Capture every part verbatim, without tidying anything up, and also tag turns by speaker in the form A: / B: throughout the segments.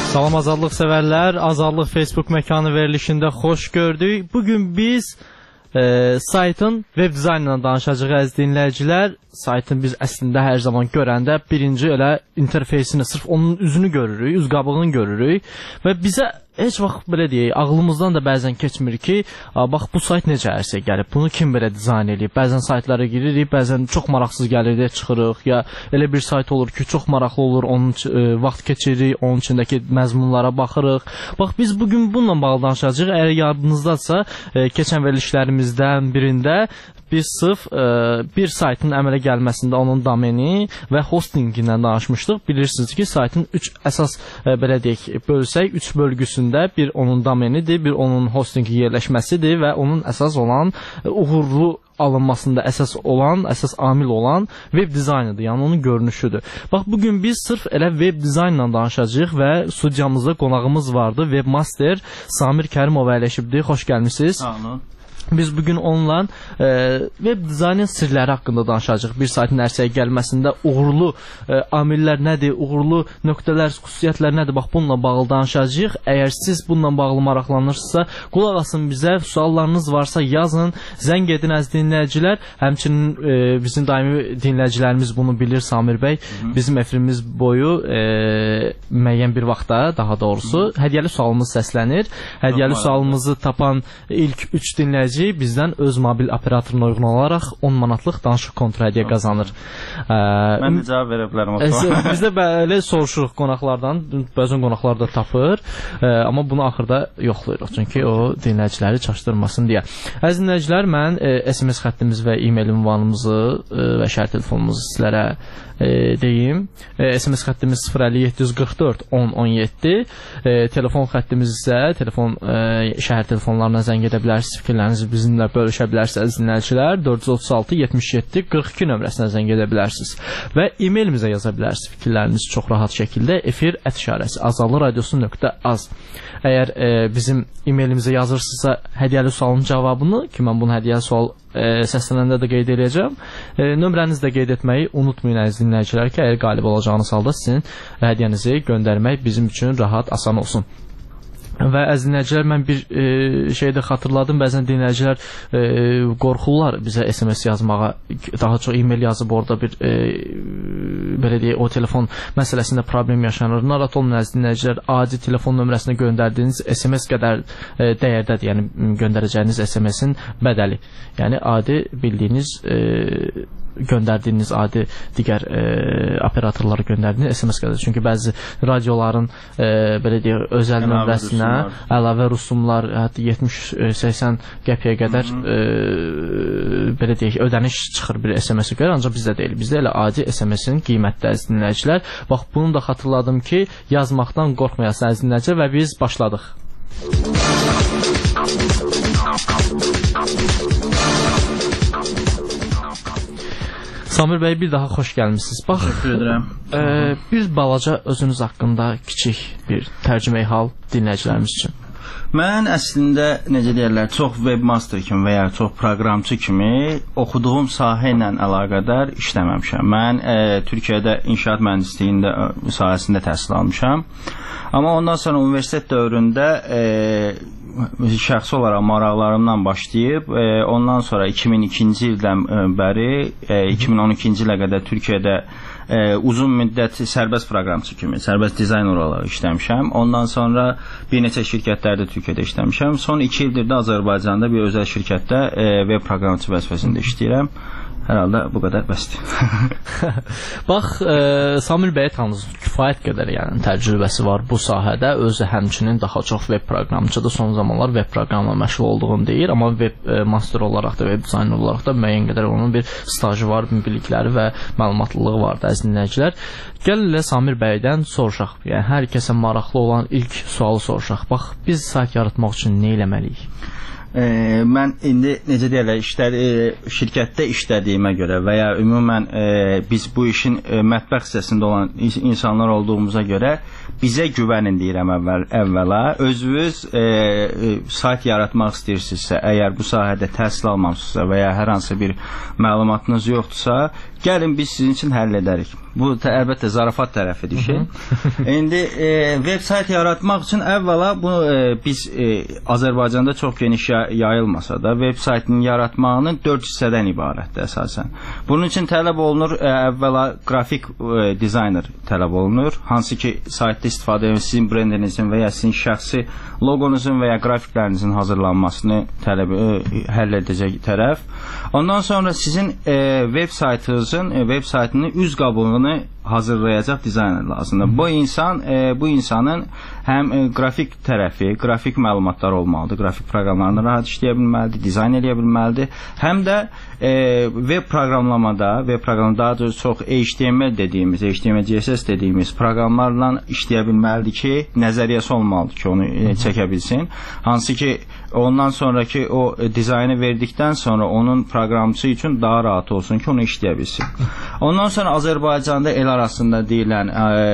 A: Salam azadlıq sevərlər, Azadlıq Facebook məkanı verilişində xoş gördük. Bugün biz e, saytın web dizaynından danışacağıq əziz dinləyicilər. Saytın biz əslində hər zaman görəndə birinci elə interfeysini, sırf onun üzünü görürük, üz qabığını görürük və bizə heç vaxt belə deyək, ağlımızdan da bəzən keçmir ki, bax bu sayt necə ərsə gəlib, bunu kim belə dizayn edib. Bəzən saytlara giririk, bəzən çox maraqsız gəlir deyə çıxırıq, ya elə bir sayt olur ki, çox maraqlı olur, onun e, vaxt keçiririk, onun içindəki məzmunlara baxırıq. Bax biz bugün bununla bağlı danışacağıq. Əgər yadınızdadsa, e, keçən verilişlərimizdən birində biz sırf e, bir saytın əmələ gəlməsində onun domeni və hostingindən danışmışdıq. Bilirsiniz ki, saytın üç əsas e, belə deyək, bölsək, üç bölgüsündə bir onun domenidir, bir onun hostingi yerləşməsidir və onun əsas olan e, uğurlu alınmasında əsas olan, əsas amil olan web dizaynıdır, yəni onun görünüşüdür. Bax, bugün biz sırf elə web dizaynla danışacağıq və studiyamızda qonağımız vardı, webmaster Samir Kərimov əyləşibdir. Xoş gəlmişsiniz.
B: Sağ olun.
A: Biz bugün onunla e, web dizaynın sirləri haqqında danışacağıq. Bir saytın ərsəyə gəlməsində uğurlu e, amillər nədir, uğurlu nöqtələr, xüsusiyyətlər nədir? Bax, bununla bağlı danışacağıq. Əgər siz bununla bağlı maraqlanırsınızsa, qulaq asın bizə, suallarınız varsa yazın, zəng edin əziz dinləyicilər. Həmçinin e, bizim daimi dinləyicilərimiz bunu bilir, Samir bəy. Hı-hı. Bizim efirimiz boyu e, müəyyən bir vaxtda, daha doğrusu, Hı-hı. hədiyyəli sualımız səslənir. Hədiyyəli sualımızı tapan ilk üç dinləyici bizdən öz mobil operatoruna uyğun olaraq on manatlıq danışıq kontra hədiyyə qazanır. Ə,
B: Mən də cavab verə bilərəm o suala.
A: Biz də belə soruşuruq qonaqlardan, bəzən qonaqlar da tapır, ə, amma bunu axırda yoxlayırıq, çünki o dinləyiciləri çaşdırmasın deyə. Əziz dinləyicilər, mən ə, S M S xəttimiz və e-mail ünvanımızı ə, və şəhər telefonumuzu sizlərə ə, deyim. Ə, S M S xəttimiz sıfır əlli yeddi yüz qırx dörd on on yeddi, ə, telefon xəttimiz isə telefon ə, şəhər telefonlarına zəng edə bilərsiniz, fikirlərinizi bizimlə bölüşə bilərsiniz dinləyicilər. dörd yüz otuz altı yetmiş yeddi qırx iki nömrəsinə zəng edə bilərsiniz və e-mailimizə yaza bilərsiniz fikirlərinizi çox rahat şəkildə efir ət işarəsi azadlıq radiosu nöqtə az. Əgər e, bizim e-mailimizə yazırsınızsa hədiyyəli sualın cavabını, ki mən bunu hədiyyəli sual e, səslənəndə də qeyd edəcəm, e, nömrənizi də qeyd etməyi unutmayın əziz dinləyicilər ki, əgər qalib olacağınız halda sizin hədiyyənizi göndərmək bizim üçün rahat, asan olsun. Və əziz dinləyicilər, mən bir e, şey də xatırladım, bəzən dinləyicilər e, qorxurlar bizə S M S yazmağa, daha çox e-mail yazıb orada bir e, belə deyək, o telefon məsələsində problem yaşanır. Narahat olun əziz dinləyicilər, adi telefon nömrəsinə göndərdiyiniz S M S qədər e, dəyərdədir, yəni göndərəcəyiniz S M S-in bədəli. Yəni adi bildiyiniz e, göndərdiyiniz adi digər e, operatorlara göndərdiyiniz S M S qədər. Çünki bəzi radioların e, belə deyək, özəl nömrəsinə əlavə rüsumlar, hətta yetmiş səksən qəpiyə qədər e, belə deyək, ödəniş çıxır bir S M S-ə görə, ancaq bizdə deyil. Bizdə elə adi S M S-in qiymətli əziz dinləyicilər. Bax, bunu da xatırladım ki, yazmaqdan qorxmayasın əziz dinləyicilər və biz başladıq. Samir bəy, bir daha xoş gəlmişsiniz. Bax, e, bir balaca özünüz haqqında kiçik bir tərcüməyi hal dinləyicilərimiz üçün.
B: Mən əslində, necə deyərlər, çox webmaster kimi və ya çox proqramçı kimi oxuduğum sahə ilə əlaqədar işləməmişəm. Mən e, Türkiyədə inşaat mühəndisliğində sahəsində təhsil almışam. Amma ondan sonra universitet dövründə e, şəxsi olaraq maraqlarımdan başlayıb, e, ondan sonra iki min ikinci ildən bəri, e, iki min on ikinci ilə qədər Türkiyədə e, uzun müddət sərbəst proqramçı kimi, sərbəst dizayner olaraq işləmişəm. Ondan sonra bir neçə şirkətlərdə Türkiyədə işləmişəm. Son iki ildir də Azərbaycanda bir özəl şirkətdə e, web proqramçı vəzifəsində işləyirəm. Hər halda bu qədər bəsdir.
A: Bax, e, Samir bəyə tanısınız, kifayət qədər yəni, təcrübəsi var bu sahədə. Özü həmçinin daha çox web proqramçıdır. Son zamanlar web proqramla məşğul olduğunu deyir, amma web e, master olaraq da, web dizayner olaraq da müəyyən qədər onun bir stajı var, bilikləri və məlumatlılığı var da əziz dinləyicilər. Gəlin elə Samir bəydən soruşaq. Yəni, hər kəsə maraqlı olan ilk sualı soruşaq. Bax, biz sayt yaratmaq üçün nə eləməliyik?
B: E, mən indi necə deyirlər, işlər, e, şirkətdə işlədiyimə görə və ya ümumən e, biz bu işin e, mətbəx hissəsində olan insanlar olduğumuza görə bizə güvənin deyirəm əvvəl, əvvəla. Özünüz e, e, sayt yaratmaq istəyirsinizsə, əgər bu sahədə təhsil almamısınızsa və ya hər hansı bir məlumatınız yoxdursa, gəlin biz sizin üçün həll edərik. Bu əlbəttə zarafat tərəfidir ki. İndi e, veb sayt yaratmaq üçün əvvəla bu e, biz e, Azərbaycanda çox geniş yayılmasa da veb saytının yaratmağının dörd hissədən ibarətdir əsasən. Bunun üçün tələb olunur e, əvvəla qrafik e, dizayner tələb olunur. Hansı ki saytda istifadə edən sizin brendinizin və ya sizin şəxsi loqonuzun və ya qrafiklərinizin hazırlanmasını tələb e, həll edəcək tərəf. Ondan sonra sizin e, veb saytınızın e, veb saytının üz qabığını hazırlayacaq dizayner lazımdır. Bu insan e, bu insanın həm e, qrafik tərəfi, qrafik məlumatlar olmalıdır. Qrafik proqramlarını rahat işləyə bilməlidir, dizayn edə bilməlidir. Həm də e, web proqramlamada, web proqramı daha doğrusu çox H T M L dediyimiz, H T M L C S S dediyimiz proqramlarla işləyə bilməlidir ki, nəzəriyyəsi olmalıdır ki, onu e, çəkə bilsin. Hansı ki ondan sonraki o e, dizaynı verdikdən sonra onun proqramçısı üçün daha rahat olsun ki, onu işləyə bilsin. Ondan sonra Azərbaycanda el arasında deyilən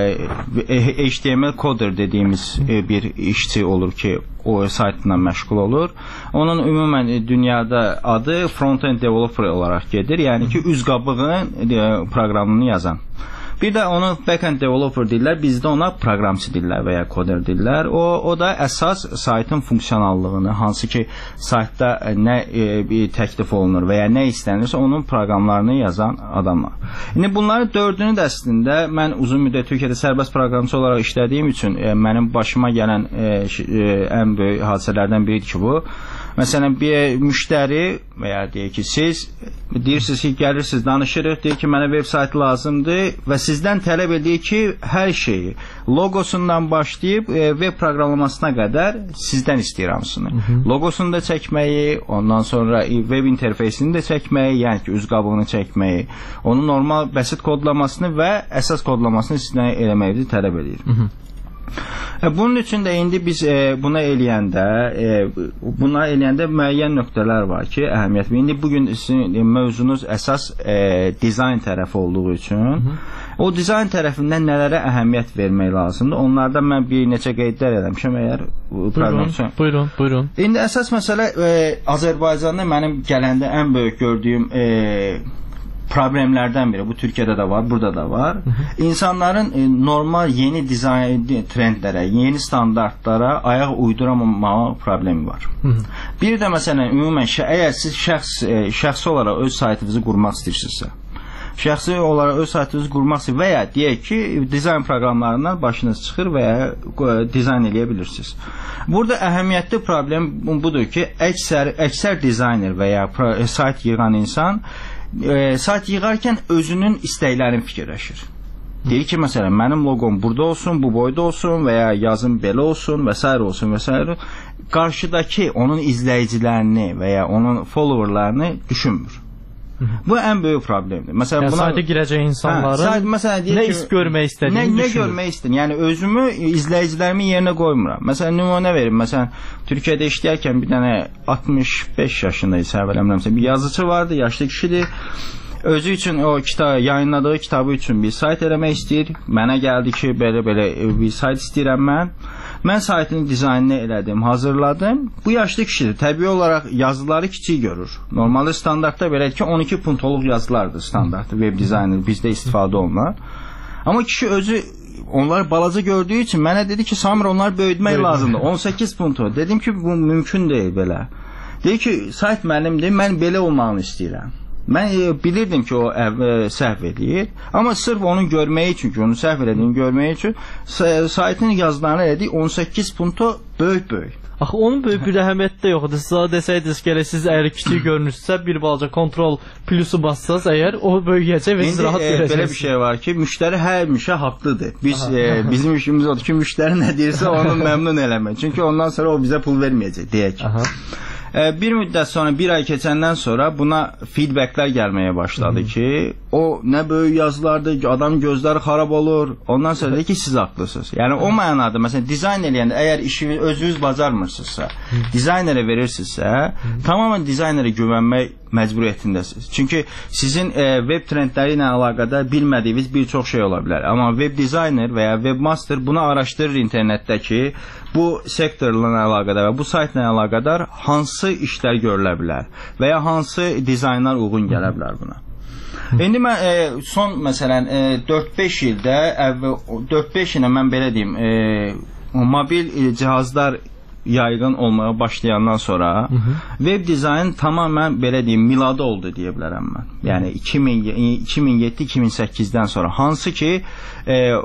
B: e, H T M L coder dediğimiz e, bir işçi olur ki o saytla məşğul olur. Onun ümumən e, dünyada adı front-end developer olaraq gedir. Yəni ki, üz qabığın e, proqramını yazan. Bir də onu backend developer deyirlər, bizdə ona proqramçı deyirlər və ya koder deyirlər. O, o da əsas saytın funksionallığını, hansı ki saytda nə e, təklif olunur və ya nə istənilirsə onun proqramlarını yazan adamlar. İndi bunların dördünü də əslində mən uzun müddət Türkiyədə sərbəst proqramçı olaraq işlədiyim üçün e, mənim başıma gələn e, e, ən böyük hadisələrdən biridir ki bu. Məsələn, bir müştəri və ya deyək ki, siz deyirsiniz ki, gəlirsiniz, danışırıq, deyir ki, mənə web saytı lazımdır və sizdən tələb edir ki, hər şeyi logosundan başlayıb e, web proqramlamasına qədər sizdən istəyir hamısını. Hı -hı. Logosunu da çəkməyi, ondan sonra web interfeysini də çəkməyi, yəni ki, üz qabığını çəkməyi, onun normal bəsit kodlamasını və əsas kodlamasını sizdən eləməyi tələb edir. Hı -hı. Bunun üçün də indi biz e, buna eləyəndə e, buna eləyəndə müəyyən nöqtələr var ki, əhəmiyyətli. İndi bugün sizin mövzunuz əsas e, dizayn tərəfi olduğu üçün Hı -hı. o dizayn tərəfindən nələrə əhəmiyyət vermək lazımdır? Onlardan mən bir neçə qeydlər eləmişəm əgər
A: buyurun, buyurun, buyurun.
B: İndi əsas məsələ e, Azərbaycanda mənim gələndə ən böyük gördüyüm e, problemlərdən biri. Bu Türkiyədə də var, burada da var. Hı -hı. İnsanların e, normal yeni dizayn trendlərə, yeni standartlara ayaq uyduramamağı problemi var. Hı -hı. Bir də məsələn ümumən əgər siz şəxs e, şəxsi olaraq öz saytınızı qurmaq istəyirsinizsə, şəxsi olaraq öz saytınızı qurmaq istəyir və ya deyək ki, dizayn proqramlarından başınız çıxır və ya e, dizayn eləyə bilirsiniz. Burada əhəmiyyətli problem budur ki, əksər əksər dizayner və ya pro, sayt yığan insan E, sayt yığarkən özünün istəklərini fikirləşir. Deyir ki, məsələn, mənim loqom burada olsun, bu boyda olsun və ya yazım belə olsun və s. olsun və s. Qarşıdakı onun izləyicilərini və ya onun followerlarını düşünmür. Hı -hı. Bu ən böyük problemdir. Məsələn,
A: yəni, buna sayta girəcək insanların hə, sayt, məsələn, nə iş görmək istədiyini
B: nə, nə görmək istəyir? Yəni özümü izləyicilərimin yerinə qoymuram. Məsələn, nümunə verim. Məsələn, Türkiyədə işləyərkən bir dənə altmış beş yaşında isə əvvələmləmsə bir yazıcı vardı, yaşlı kişidir. Özü üçün o kitab yayınladığı kitabı üçün bir sayt eləmək istəyir. Mənə gəldi ki, belə-belə bir sayt istəyirəm mən. Mən saytın dizaynını elədim, hazırladım. Bu yaşlı kişidir. Təbii olaraq yazıları kiçik görür. Normalde standartda belədir ki, on iki puntoluq yazılardır standartda web dizaynı bizdə istifadə olunan. Amma kişi özü onları balaca gördüğü için mənə dedi ki, Samir onları böyütmək lazımdır. on səkkiz puntu. Dedim ki, bu mümkün deyil belə. Dedi ki, sayt mənimdir, mən belə olmağını istəyirəm. Mən e, bilirdim ki, o e, səhv edir. Amma sırf onu görməyi üçün ki, onu səhv edədiyini görməyi üçün saytın yazılarını elədik on səkkiz punto böyük-böyük.
A: Axı onun böyük bir əhəmiyyəti də yoxdur. Siz desəydiniz ki, siz əgər kiçik görünürsə, bir balaca kontrol plusu bassaz, əgər o böyüyəcək və siz rahat
B: e,
A: görəcəksiniz.
B: Belə bir şey var ki, müştəri hər müşə haqlıdır. Biz e, bizim işimiz odur ki, müştəri nə deyirsə onu məmnun eləmək. Çünki ondan sonra o bizə pul verməyəcək, deyək. Aha. Bir müddət sonra, bir ay keçəndən sonra buna feedbacklər gəlməyə başladı ki, o nə böyük yazılardır ki, adam gözləri xarab olur. Ondan sonra deyir ki, siz haqlısınız. Yəni o mənada, məsələn, dizayn eləyəndə əgər işi özünüz bacarmırsınızsa, dizaynerə verirsinizsə, tamamilə dizaynerə güvənmək məcburiyyətindəsiniz. Çünki sizin e, web trendləri ilə əlaqədar bilmədiyiniz bir çox şey ola bilər. Amma web dizayner və ya webmaster bunu araşdırır internetdəki bu sektorla əlaqədar və bu saytla əlaqədar hansı işlər görülə bilər və ya hansı dizaynlar uyğun gələ bilər buna. İndi mən e, son məsələn e, dörd-beş ildə dörd-beş ilə mən belə deyim, e, mobil e, cihazlar yaygın olmaya başlayandan sonra hı -hı. web dizayn tamamen belə deyim miladı oldu deyə bilərəm mən. Yəni iki min yeddi iki min səkkizdən sonra hansı ki e, e,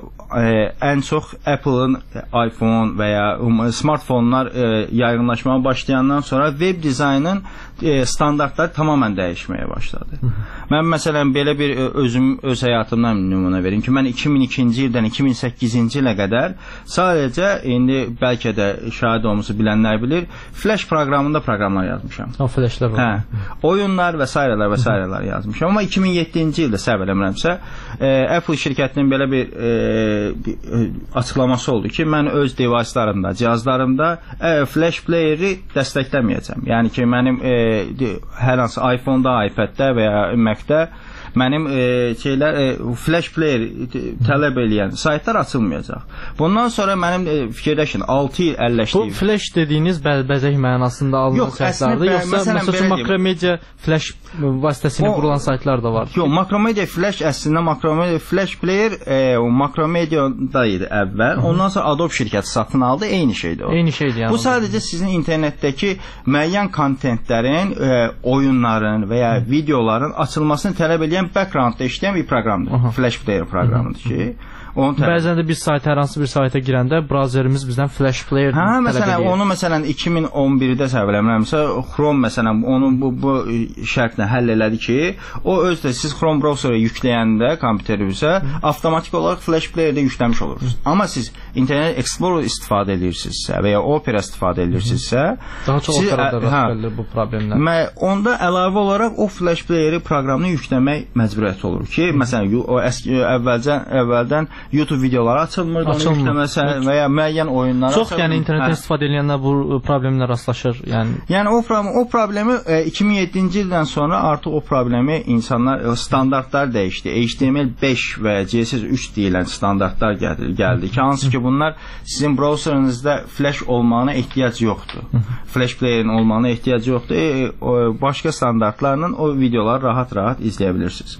B: ən çox Apple'ın iPhone və ya smartfonlar e, yaygınlaşmaya başlayandan sonra web dizaynın e, standartları tamamen dəyişməyə başladı. Hı -hı. Mən məsələn belə bir özüm öz həyatımdan nümunə verim ki, mən iki min ikinci ildən iki min səkkizinci ilə qədər sadəcə indi bəlkə də şahid olmuş bilənlər bilir, Flash proqramında proqramlar yazmışam.
A: O Flashlar var.
B: Hə. Oyunlar və s. və s. yazmışam. Amma iki min yeddinci ildə səhv eləmirəmsə, e, Apple şirkətinin belə bir, e, bir e, açıqlaması oldu ki, mən öz device'larımda, cihazlarımda e, Flash player'i dəstəkləməyəcəm. Yəni ki, mənim e, hər hansı iPhone-da, iPad-də və ya Mac-də mənim e, şeylər e, Flash player tələb eləyən saytlar açılmayacaq. Bundan sonra mənim e, fikirləşin altı il əlləşdiyim.
A: Bu Flash dediyiniz bəz bəzək mənasında alınan saytlardır, yoxsa məsələn Makromedia Flash vasitəsilə qurulan saytlar da var?
B: Yox, Makromedia Flash əslində Makromedia Flash player e, o Makromedia'da idi əvvəl. Hı -hı. Ondan sonra Adobe şirkəti satın aldı, eyni şeydir o.
A: Eyni şeydir yəni.
B: Bu sadəcə sizin internetdəki müəyyən kontentlərin, e, oyunların və ya videoların açılmasını tələb edən backgroundda işləyən bir proqramdır. Aha. Flash player proqramıdır ki,
A: bəzən də biz sayt hər hansı bir sayta girəndə browserimiz bizdən Flash player
B: hə, məsələn, edir. Onu məsələn iki min on birdə səhv eləmirəmsə, Chrome məsələn onu bu, bu şərtlə həll elədi ki, o özdə siz Chrome browserə yükləyəndə kompüterimizə avtomatik olaraq Flash playerdə yükləmiş olursunuz. Amma siz Internet Explorer istifadə edirsinizsə və ya Opera istifadə edirsinizsə,
A: daha çox Opera'da rast gəlir bu problemlər.
B: Onda əlavə olaraq o Flash playeri proqramını yükləmək məcburiyyəti olur ki, məsələn, o əski əvvəldən əvvəldən YouTube videoları açılmırdı, onu yükləməsə və ya müəyyən oyunlar
A: çox, yəni internetdən istifadə edənlər bu problemlə rastlaşır. Yəni
B: yəni o problem o problemi e, iki min yeddinci ildən sonra artıq o problemi insanlar standartlar dəyişdi. H T M L beş və C S S üç deyilən standartlar gəldi, gəldi ki, hansı ki bunlar sizin browserinizdə Flash olmağına ehtiyac yoxdur. Flash playerin olmağına ehtiyac yoxdur. E, o, başqa standartlarla o videoları rahat-rahat izləyə bilirsiniz.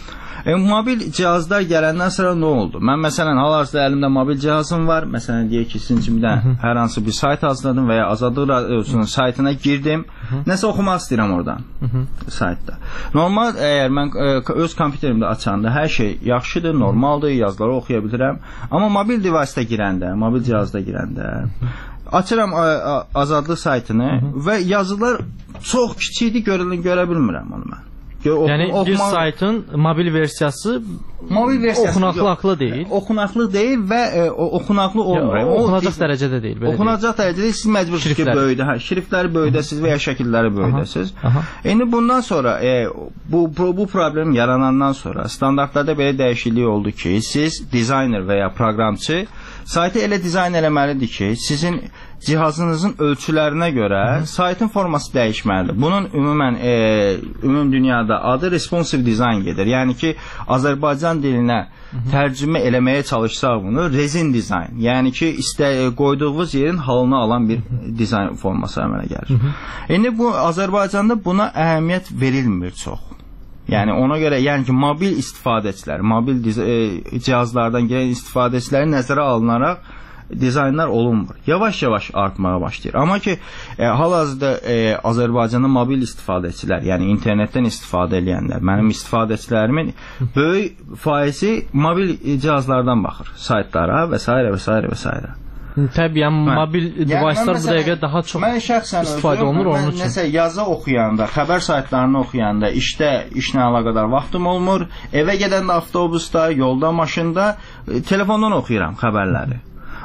B: E, mobil cihazlar gələndən sonra nə oldu? Mən məsələn hal-hazırda əlimdə mobil cihazım var. Məsələn deyək ki, sizin üçün bir hər hansı bir sayt hazırladım və ya Azadlıq Radiosunun saytına girdim. Nəsə oxumaq istəyirəm oradan saytda. Normal əgər mən e, öz kompüterimdə açanda hər şey yaxşıdır, normaldır, yazıları oxuya bilirəm. Amma mobil device-da girəndə, mobil cihazda girəndə açıram Azadlıq saytını və yazılar çox kiçikdir, görə, görə bilmirəm onu mən.
A: Yəni oxuma... bir saytın mobil versiyası
B: mobil versiyası
A: oxunaqlı deyil.
B: Oxunaqlı deyil və e, oxunaqlı olmur.
A: Ya, oxunacaq o, dərəcədə deyil.
B: Oxunacaq dərəcədə deyil. Siz məcbursiniz ki, böyüdə, hə, şriftləri böyüdəsiniz və ya şəkilləri böyüdəsiniz. İndi bundan sonra e, bu, bu bu problem yaranandan sonra standartlarda belə dəyişiklik oldu ki, siz dizayner və ya proqramçı saytı elə dizayn eləməlidir ki, sizin cihazınızın ölçülərinə görə Hı -hı. saytın forması dəyişməlidir. Bunun ümumən e, ümum dünyada adı responsive design gedir. Yəni ki, Azərbaycan dilinə Hı -hı. tərcümə eləməyə çalışsaq bunu rezin dizayn. Yəni ki, istə qoyduğunuz yerin halını alan bir Hı -hı. dizayn forması əmələ gəlir. Hı -hı. İndi bu Azərbaycanda buna əhəmiyyət verilmir çox. Yəni ona görə yəni ki, mobil istifadəçilər, mobil e, cihazlardan gələn istifadəçiləri nəzərə alınaraq dizaynlar olunmur. Yavaş-yavaş artmağa başlayır. Amma ki, e, hal-hazırda e, Azərbaycanda mobil istifadəçilər, yəni internetdən istifadə edənlər, mənim istifadəçilərimin böyük faizi mobil cihazlardan baxır, saytlara və s. və s. və s.
A: Təbii, yəni mobil device'lar bu dəqiqə daha çox istifadə olunur onun üçün.
B: Mən nəsə yazı oxuyanda, xəbər saytlarını oxuyanda, işdə, işlə əlaqədar vaxtım olmur, evə gedəndə avtobusda, yolda, maşında, e, telefondan oxuyuram xəbərləri.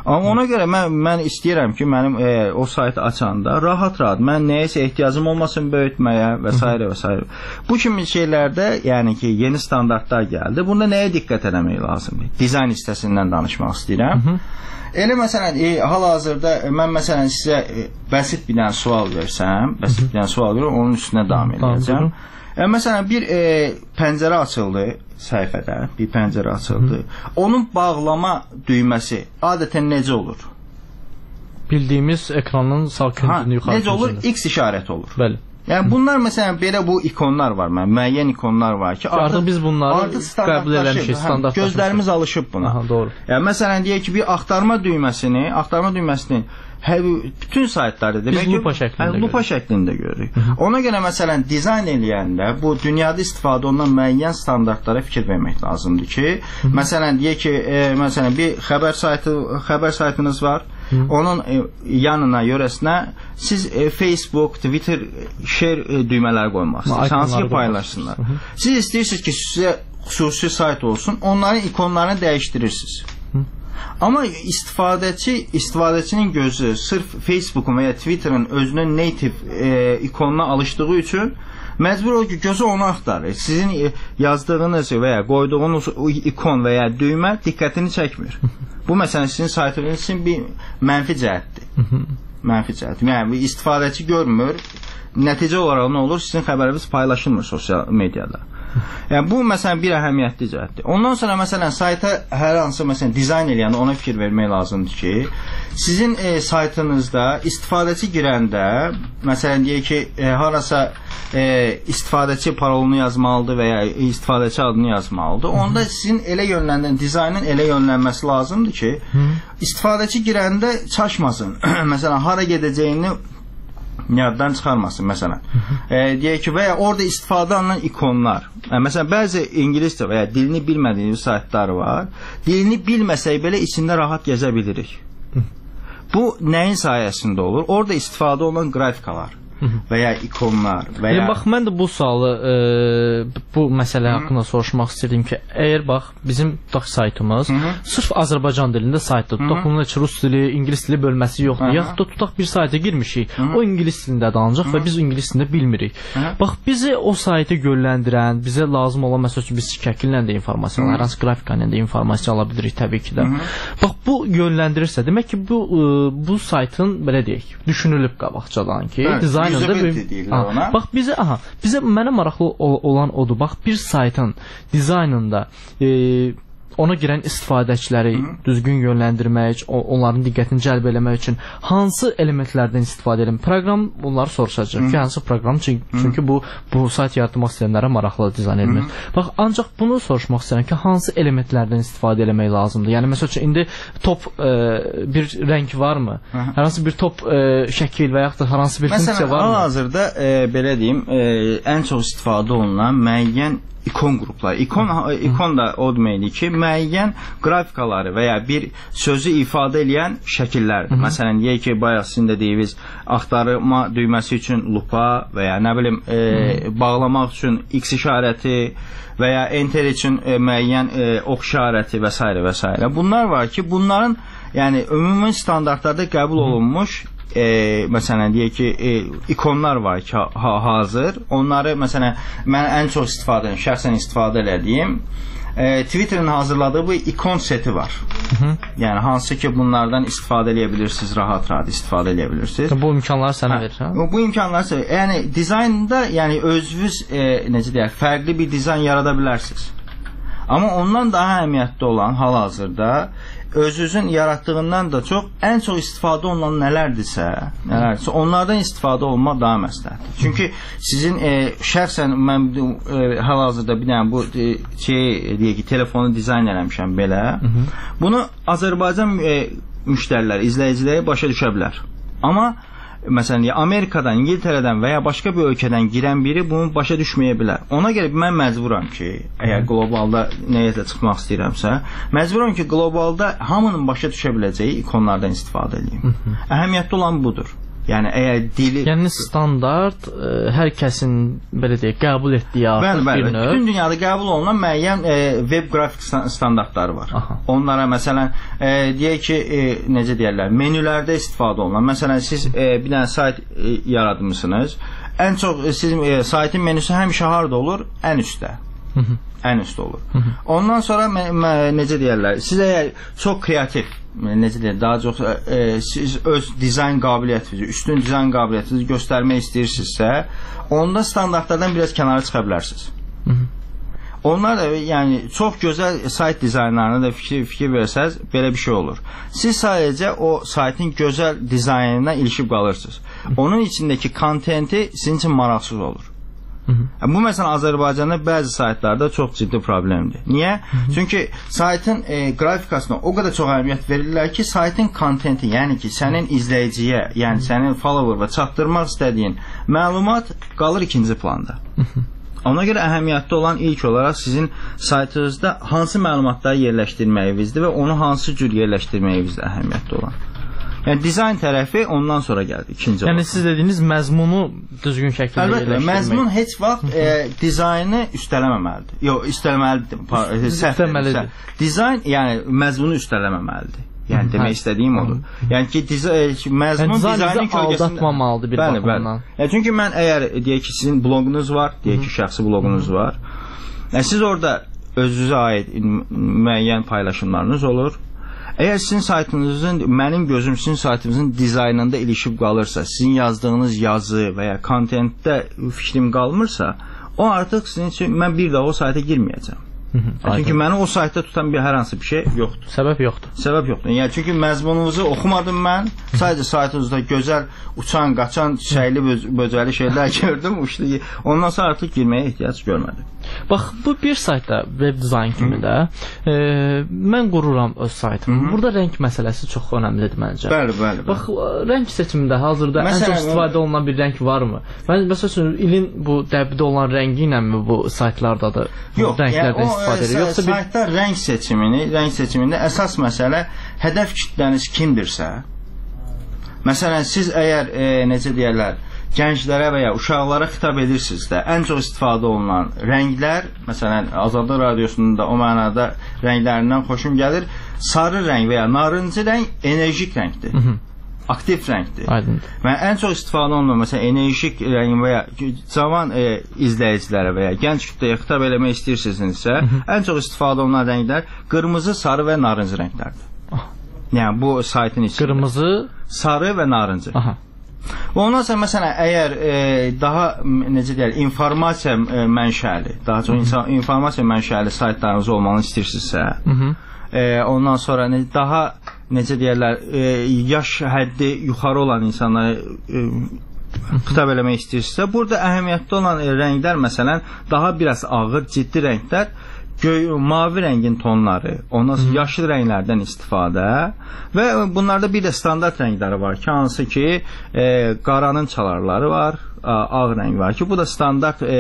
B: Amma ona görə mən mən istəyirəm ki, mənim e, o saytı açanda rahat-rahat mən nəyəsə ehtiyacım olmasın böyütməyə və s. və s. Bu kimi şeylərdə, yəni ki, yeni standartlar gəldi. Bunda nəyə diqqət etmək lazımdır? Dizayn hissəsindən danışmaq istəyirəm. Hı -hı. Elə məsələn, e, hal-hazırda mən məsələn sizə e, bəsit bir dənə sual versəm, bəsit bir dənə sual verirəm, onun üstünə davam edəcəm. E, məsələn, bir e, pəncərə açıldı səhifədə, bir pəncərə açıldı. Hı. Onun bağlama düyməsi adətən necə olur?
A: Bildiyimiz ekranın sağ küncünü yuxarı.
B: Necə olur? X işarəti olur.
A: Bəli.
B: Yəni bunlar məsələn belə bu ikonlar var, mən müəyyən ikonlar var ki,
A: artıq, artıq biz bunları qəbul eləmişik, standartlaşmışıq.
B: Gözlərimiz alışıb buna.
A: Aha, doğru.
B: Yəni məsələn deyək ki, bir axtarma düyməsini, axtarma düyməsini hə, bütün saytlarda demək
A: ki, lupa şəklində,
B: hə, lupa şəklində görürük. Hı -hı. Ona görə məsələn dizayn eləyəndə bu dünyada istifadə olunan müəyyən standartlara fikir vermək lazımdır ki, Hı -hı. məsələn deyək ki, e, məsələn bir xəbər saytı, xəbər saytınız var. Hı. Onun e, yanına, yörəsinə siz e, Facebook, Twitter, share e, düymələri qoymaqsınız. Hansı ki paylaşsınlar. Hı -hı. Siz istəyirsiniz ki, sizə xüsusi sayt olsun, onların ikonlarını dəyişdirirsiniz. Hı. Amma istifadəçi, istifadəçinin gözü sırf Facebook'un və ya Twitter'ın özünün native e, ikonuna alışdığı üçün məcbur olur ki, gözü onu axtarır. Sizin e, yazdığınız və ya qoyduğunuz ikon və ya düymə diqqətini çəkmir. Bu məsələn sizin saytınız üçün bir mənfi cəhətdir. Mənfi cəhət. Yəni istifadəçi görmür. Nəticə olaraq nə olur? Sizin xəbəriniz paylaşılmır sosial mediada. Yəni bu məsələn bir əhəmiyyətli cəhətdir. Ondan sonra məsələn sayta hər hansı məsələn dizayn eləyəndə ona fikir vermək lazımdır ki, sizin e, saytınızda istifadəçi girəndə məsələn deyək ki, e, harasa e, istifadəçi parolunu yazmalıdır və ya istifadəçi adını yazmalıdır. Onda sizin elə yönləndirən dizaynın elə yönlənməsi lazımdır ki, istifadəçi girəndə çaşmasın. Məsələn hara gedəcəyini yaddan çıxarmasın məsələn. E, deyək ki, və ya orada istifadə olunan ikonlar. E, məsələn, bəzi ingiliscə və ya dilini bilmədiyiniz saytlar var. Dilini bilməsək belə içində rahat gəzə bilirik. Bu nəyin sayəsində olur? Orada istifadə olunan qrafikalar və ya ikonlar və ya...
A: Bax, mən də bu sualı, e, bu məsələ haqqında soruşmaq istəyirdim ki, əgər bax, bizim tutaq saytımız Hı -hı. sırf Azərbaycan dilində saytdır. Tutaq bunun heç rus dili, ingilis dili bölməsi yoxdur. Yaxud da tutaq bir sayta girmişik, Hı -hı. o ingilis dilində danacaq və biz ingilis dilində bilmirik. Hı -hı. Bax, bizi o saytı gölləndirən, bizə lazım olan, məsəl üçün biz şəkillə də informasiya, hər hansı qrafikayla da informasiya ala bilirik təbii ki də. Hı -hı. Bax, bu yönləndirirsə, demək ki, bu, e, bu saytın, belə deyək, düşünülüb qabaqcadan ki, dizayn
B: Aha,
A: bax bizə aha, bizə mənə maraqlı olan odur. Bax bir saytın dizaynında e, ona girən istifadəçiləri Hı. düzgün yönləndirmək, onların diqqətini cəlb eləmək üçün hansı elementlərdən istifadə edim? Proqram bunları soruşacaq ki, hansı proqram? Çünki, çünki bu bu sayt yaratmaq istəyənlərə maraqlı dizayn edilir. Bax, ancaq bunu soruşmaq istəyirəm ki, hansı elementlərdən istifadə eləmək lazımdır? Yəni məsəl üçün indi top e, bir rəng varmı? Hı. Hər hansı bir top e, şəkil və yaxud da hər hansı bir
B: Məsələn,
A: funksiya varmı?
B: Məsələn, hal-hazırda e, belə deyim, e, ən çox istifadə olunan müəyyən ikon qrupları. İkon, ikon da o deməkdir ki, müəyyən qrafikaları və ya bir sözü ifadə edən şəkillərdir. Məsələn, deyək ki, bayaq sizin də deyiniz, axtarma düyməsi üçün lupa və ya nə bilim, e, bağlamaq üçün X işarəti və ya enter üçün e, müəyyən e, ox işarəti və s. və s. Bunlar var ki, bunların yəni ümumi standartlarda qəbul olunmuş E, məsələn deyək ki, e, ikonlar var ki, ha, hazır. Onları məsələn mən ən çox istifadə edirəm, şəxsən istifadə elədiyim e, Twitter'ın hazırladığı bu ikon seti var. Hı -hı. Yəni hansı ki bunlardan istifadə edə bilirsiniz, rahat-rahat istifadə edə bilirsiniz.
A: Bu imkanları sənə verir, hə?
B: Bu imkanları sənə, yəni dizaynda yəni özünüz e, necə deyək, fərqli bir dizayn yarada bilərsiniz. Amma ondan daha əhəmiyyətli olan hal-hazırda özünüzün yaratdığından da çox ən çox istifadə olunan nələrdirsə, nələrdirsə onlardan istifadə olmaq daha məsləhətdir. Çünki sizin e, şəxsən mən e, hal-hazırda bir dənə bu e, şey deyək ki, telefonu dizayn eləmişəm belə. Hı -hı. Bunu Azərbaycan e, müştərilər, izləyiciləri başa düşə bilər. Amma məsələn, Amerikadan, İngiltərədən və ya başqa bir ölkədən girən biri bunu başa düşməyə bilər. Ona görə mən məcburam ki, əgər qlobalda nəyisə çıxmaq istəyirəmsə, məcburam ki, qlobalda hamının başa düşə biləcəyi ikonlardan istifadə edeyim. Əhəmiyyətli olan budur. Yəni əgər dili
A: yəni standart ə, hər kəsin belə deyək qəbul etdiyi artıq
B: bəli, bəli.
A: bir növ.
B: Bütün dünyada qəbul olunan müəyyən e, web qrafik standartları var. Aha. Onlara məsələn e, deyək ki, e, necə deyirlər, menülərdə istifadə olunan. Məsələn siz e, bir dənə sayt e, yaratmısınız. Ən çox e, sizin e, saytın menüsü həmişə harda olur? Ən üstdə. Hı -hı. Ən üstdə olur. Hı -hı. Ondan sonra necə deyirlər, siz əgər çox kreativ, necə deyirlər, daha çox e, siz öz dizayn qabiliyyətinizi, üstün dizayn qabiliyyətinizi göstərmək istəyirsinizsə, onda standartlardan biraz kənara çıxa bilərsiniz. Hı -hı. Onlar da yəni çox gözəl sayt dizaynlarına da fikir, fikir versəz, belə bir şey olur. Siz sadəcə o saytın gözəl dizaynına ilişib qalırsınız. Onun içindəki kontenti sizin üçün maraqsız olur. Hı -hı. Bu məsələn Azərbaycanda bəzi saytlarda çox ciddi problemdir. Niyə? Hı -hı. Çünki saytın e, qrafikasına o qədər çox əhəmiyyət verirlər ki, saytın kontenti, yəni ki, sənin izləyiciyə, yəni sənin follower'a çatdırmaq istədiyin məlumat qalır ikinci planda. Hı -hı. Ona görə əhəmiyyətli olan ilk olaraq sizin saytınızda hansı məlumatları yerləşdirməyinizdir və onu hansı cür yerləşdirməyinizdir əhəmiyyətli olan. Yəni dizayn tərəfi ondan sonra gəldi, ikinci
A: yəni
B: olarak.
A: siz dediyiniz məzmunu düzgün şəkildə
B: Əlbəttə,
A: yerləşdirmək.
B: məzmun heç vaxt e, dizaynı üstələməməlidir. Yox, üstələməlidir.
A: Üstələməlidir.
B: Dizayn, yəni məzmunu üstələməməlidir. Yəni demək istədiyim odur. Yəni ki, məzmun dizaynın kölgəsində
A: aldatmamalıdır bir
B: bəli,
A: baxımdan.
B: Bəli. Yəni çünki mən əgər deyək ki, sizin bloqunuz var, deyək ki, şəxsi bloqunuz var. Yəni siz orada özünüzə aid müəyyən paylaşımlarınız olur. Əgər sizin saytınızın, mənim gözüm sizin saytınızın dizaynında ilişib qalırsa, sizin yazdığınız yazı və ya kontentdə fikrim qalmırsa, o artıq sizin üçün mən bir daha o sayta girməyəcəm. Hı -hı, çünki məni o saytda tutan bir hər hansı bir şey yoxdur.
A: Səbəb yoxdur.
B: Səbəb yoxdur. Yəni çünki məzmununuzu oxumadım mən. Sadəcə saytınızda gözəl uçan, qaçan, çiçəkli, böcəli şeylər gördüm. Uçdu. Ondan sonra artıq girməyə ehtiyac görmədim.
A: Bax, bu bir saytda web dizayn kimi də e, mən qururam öz saytımı. Hı -hı. Burada rəng məsələsi çox önəmlidir məncə.
B: Bəli, bəli. bəli.
A: Bax, rəng seçimində hazırda məsələn, ən çox istifadə olunan bir rəng varmı? Mən məsəl üçün ilin bu dəbdə olan rəngi ilənmi bu saytlardadır?
B: Yox,
A: rənglərdən
B: yəni,
A: istifadə edir. Yoxsa bir
B: saytda rəng seçimini, rəng seçimində əsas məsələ hədəf kütləniz kimdirsə. Məsələn, siz əgər e, necə deyirlər, gənclərə və ya uşaqlara xitab edirsinizsə, ən çox istifadə olunan rənglər, məsələn, Azadlıq Radiosunun da o mənada rənglərindən xoşum gəlir. Sarı rəng və ya narıncı rəng enerjik rəngdir. Hı -hı. Aktiv rəngdir.
A: Aydındır.
B: Mən ən çox istifadə olunan məsələn enerjik rəng və ya cavan e, izləyicilərə və ya gənc kütləyə xitab eləmək istəyirsinizsə, ən çox istifadə olunan rənglər qırmızı, sarı və narıncı rənglərdir. Ah. Yəni bu saytın içində.
A: Qırmızı,
B: sarı və narıncı. Aha. Və ondan sonra məsələn əgər e, daha necə deyirlər, informasiya e, mənşəli, daha çox insan, informasiya mənşəli saytlarınız olmalı istəyirsinizsə, hı -hı. E, ondan sonra ne, daha necə deyirlər, e, yaş həddi yuxarı olan insanlara e, xitab eləmək istəyirsinizsə, burada əhəmiyyətli olan e, rənglər məsələn daha biraz ağır, ciddi rənglər, göy, mavi rəngin tonları, ondan sonra yaşıl rənglərdən istifadə və bunlarda bir də standart rəngləri var ki, hansı ki e, qaranın çalarları var, ağ rəng var ki, bu da standart e,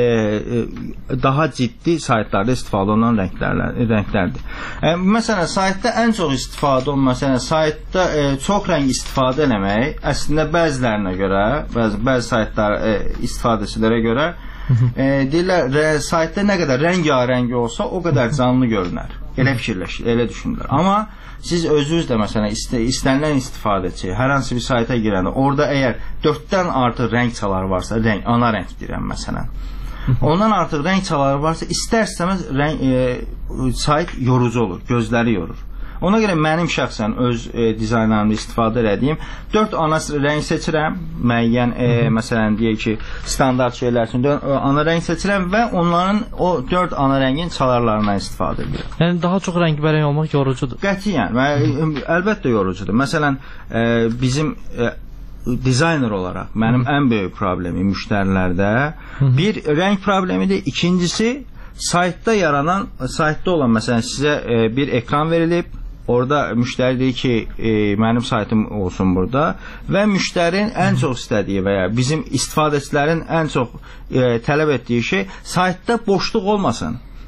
B: e, daha ciddi saytlarda istifadə olunan rənglərlər, rənglərdir. E, məsələn, saytda ən çox istifadə olunan, məsələn, saytda e, çox rəng istifadə eləmək, əslində bəzilərinə görə, bəzi, bəzi saytlar e, istifadəçilərə görə e, deyirlər, saytda nə qədər rəngarəng olsa, o qədər canlı görünər. Elə fikirləşir, elə düşünürlər. Amma siz özünüz də məsələn ist istənilən istifadəçi hər hansı bir sayta girəndə orada əgər dörddən artıq rəng çaları varsa, rəng, ana rəng deyirəm məsələn. Ondan artıq rəng çaları varsa, istər-istəməz rəng e, sayt yorucu olur, gözləri yorur. Ona görə mənim şəxsən öz e, dizaynlarımda istifadə etdiyim dörd ana rəng seçirəm, müəyyən e, məsələn deyək ki, standart şeylər üçün dörd ana rəng seçirəm və onların o dörd ana rəngin çalarlarından istifadə edirəm.
A: Yəni daha çox rəngbərəng olmaq yorucudur.
B: Qətiyyən, və əlbəttə yorucudur. Məsələn, e, bizim e, dizayner olaraq mənim ən böyük problemim müştərilərdə bir rəng problemidir, ikincisi saytda yaranan, saytda olan məsələn sizə e, bir ekran verilib, orada müştəri deyir ki, e, mənim saytım olsun burada və müştərinin ən çox istədiyi və ya bizim istifadəçilərin ən çox e, tələb etdiyi şey saytda boşluq olmasın.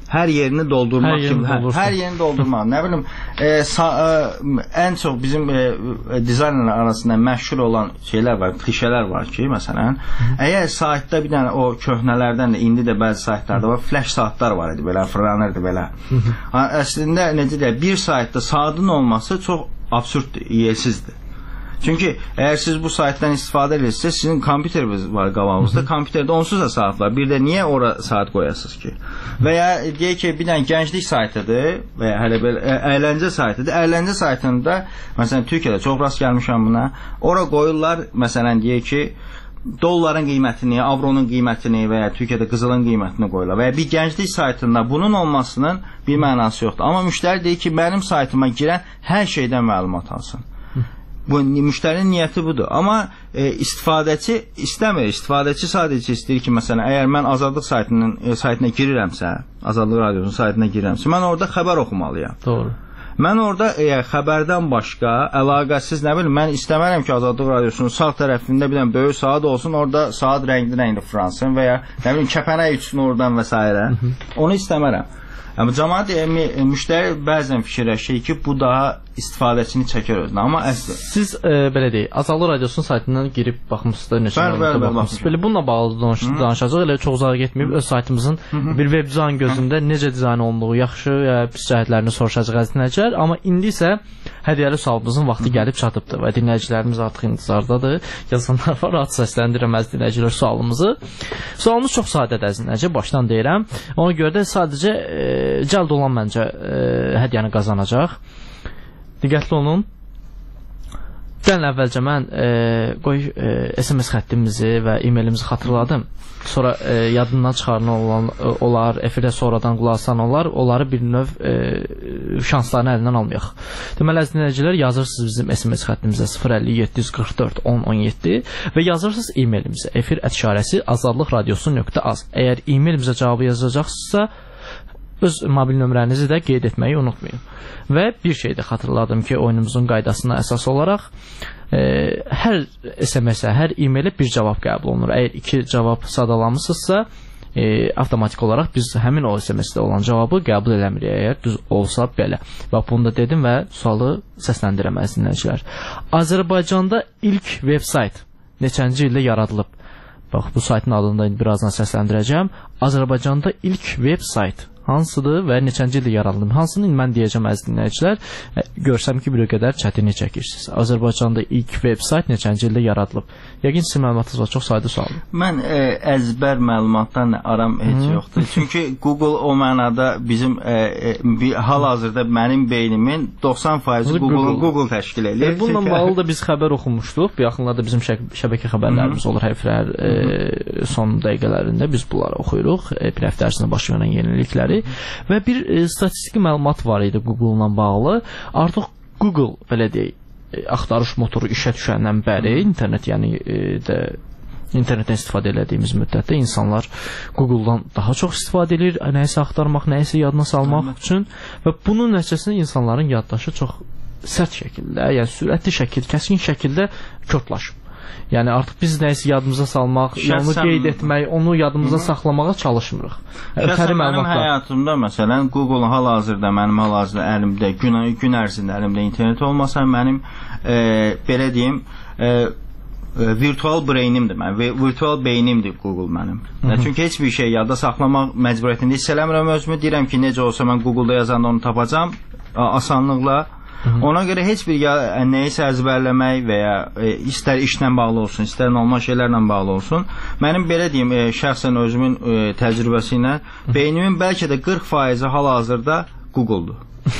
B: hər yerini doldurmaq
A: hər yerini
B: kimi, hə, hər yerini doldurmaq. Nə bilim, e, sa, e, ən çox bizim e, dizaynerlər arasında məşhur olan şeylər var, klişələr var ki, məsələn, əgər saytda bir dənə o köhnələrdən də indi də bəzi saytlarda var, flash saatlar var idi belə, fırlanırdı belə. Əslində necə deyək, bir saytda saatın olması çox absurddur, yiyəsizdir. Çünki əgər siz bu saytdan istifadə edirsiniz, sizin kompüteriniz var qabağınızda, kompüterdə onsuz da saat var. Bir də niyə ora saat qoyasınız ki? Və ya deyək ki, bir dənə gənclik saytıdır və ya hələ belə əyləncə saytıdır. Əyləncə saytında, məsələn, Türkiyədə çox rast gəlmişəm buna. Ora qoyurlar, məsələn, deyək ki, dolların qiymətini, avronun qiymətini və ya Türkiyədə qızılın qiymətini qoyurlar. Və ya bir gənclik saytında bunun olmasının bir mənası yoxdur. Amma müştəri deyir ki, mənim saytıma girən hər şeydən məlumat alsın. Bu müştərinin niyyəti budur. Amma e, istifadəçi istəmir. İstifadəçi sadəcə istəyir ki, məsələn, əgər mən Azadlıq saytının e, saytına girirəmsə, Azadlıq radiosunun saytına girirəmsə, mən orada xəbər oxumalıyam.
A: Doğru.
B: Mən orada e, xəbərdən başqa əlaqəsiz, nə bilim, mən istəmərəm ki, Azadlıq radiosunun sağ tərəfində bir dənə böyük saat olsun, orada saat rəngli-rəngli fıransın və ya nə bilim kəpənək uçsun oradan və s. Onu istəmərəm. Amma cəmaət e, müştəri bəzən fikirləşir ki, bu daha istifadəçini çəkər özünə. Amma əslində
A: siz e, belə deyək, Azadlıq radiosunun saytından girib baxmısınız, neçə məlumatda baxmısınız. Belə bununla bağlı danış danışacağıq. Elə çox uzağa getməyib öz saytımızın Hı -hı. bir web dizayn gözündə necə dizayn olunduğu, yaxşı ya pis cəhətlərini soruşacağıq əziz dinləyicilər. Amma indi isə hədiyyəli sualımızın vaxtı gəlib çatıbdır və dinləyicilərimiz artıq intizardadır. Yazanlar var, rahat səsləndirəm əziz dinləyicilər sualımızı. Sualımız çox sadədir əziz dinləyicilər, başdan deyirəm. Ona görə də sadəcə e, cəld olan məncə e, hədiyyəni qazanacaq. Diqqətli olun. Gəlin əvvəlcə mən e, qoy e, S M S xəttimizi və e-mailimizi xatırladım. Sonra e, yadından çıxarılan olan, e, olar, efirdə sonradan qulaq asan olar, onları bir növ e, şanslarını əlindən almayaq. Deməli, əziz dinləyicilər, yazırsınız bizim S M S xəttimizə sıfır əlli yeddi yüz qırx dörd on on yeddi və yazırsınız e-mailimizə efir ət işarəsi azadlıq radiosu nöqtə az. Əgər e-mailimizə cavabı yazacaqsınızsa, öz mobil nömrənizi də qeyd etməyi unutmayın. Və bir şey də xatırladım ki, oyunumuzun qaydasına əsas olaraq e, hər S M S-ə, hər e-mailə bir cavab qəbul olunur. Əgər iki cavab sadalamısınızsa, e, avtomatik olaraq biz həmin o S M S-də olan cavabı qəbul eləmirik, əgər düz olsa belə. Bax, bunu da dedim və sualı səsləndirəm əziz dinləyicilər. Azərbaycanda ilk veb sayt neçənci ildə yaradılıb? Bax, bu saytın adını da birazdan səsləndirəcəm. Azərbaycanda ilk veb sayt hansıdır və neçənci ildə yaradılıb? Hansını mən deyəcəm əziz dinləyicilər. Görsəm ki, bir qədər çətinlik çəkirsiniz. Azərbaycanda ilk veb sayt neçənci ildə yaradılıb? Yəqin sizin məlumatınız var, çox sayda sualdır.
B: Mən e, əzbər məlumatdan aram heç Hı. yoxdur. Çünki Google o mənada bizim e, e, bir, hal-hazırda mənim beynimin doxsan faizi Google, Google təşkil edir.
A: E, bununla bağlı da biz xəbər oxumuşduq. Bu yaxınlarda bizim şəbəkə xəbərlərimiz Hı. olur. Həftələr e, son dəqiqələrində biz bunları oxuyuruq. E, bir həftə ərzində baş verən yenilikləri. Və bir e, statistiki məlumat var idi Google-la bağlı. Artıq Google, belə deyək, e, axtarış motoru işə düşəndən bəri internet, yəni e, də internetdən istifadə etdiyimiz müddətdə insanlar Google-dan daha çox istifadə edir, nəyisə axtarmaq, nəyisə yadına salmaq Hı. üçün və bunun nəticəsində insanların yaddaşı çox sərt şəkildə, yəni sürətli şəkildə, kəskin şəkildə körtlaşıb. Yəni artıq biz nəyisə yadımıza salmaq, onu qeyd etmək, onu yadımıza Hı. saxlamağa çalışmırıq.
B: Şəxsən mənim həyatımda, məsələn, Google hal-hazırda, mənim hal-hazırda əlimdə, gün, gün ərzində əlimdə internet olmasa, mənim e, belə deyim, e, virtual brainimdir mən, virtual beynimdir Google mənim. Hı -hı. Çünki heç bir şey yadda saxlamaq məcburiyyətində hiss eləmirəm özümü, deyirəm ki, necə olsa mən Google-da yazanda onu tapacam, asanlıqla. Hı -hı. Ona görə heç bir ya, nəyisə əzbərləmək və ya e, istər işlə bağlı olsun, istər normal şeylərlə bağlı olsun. Mənim belə deyim, e, şəxsən özümün e, təcrübəsi ilə beynimin bəlkə də qırx faizi hal-hazırda Google-dur.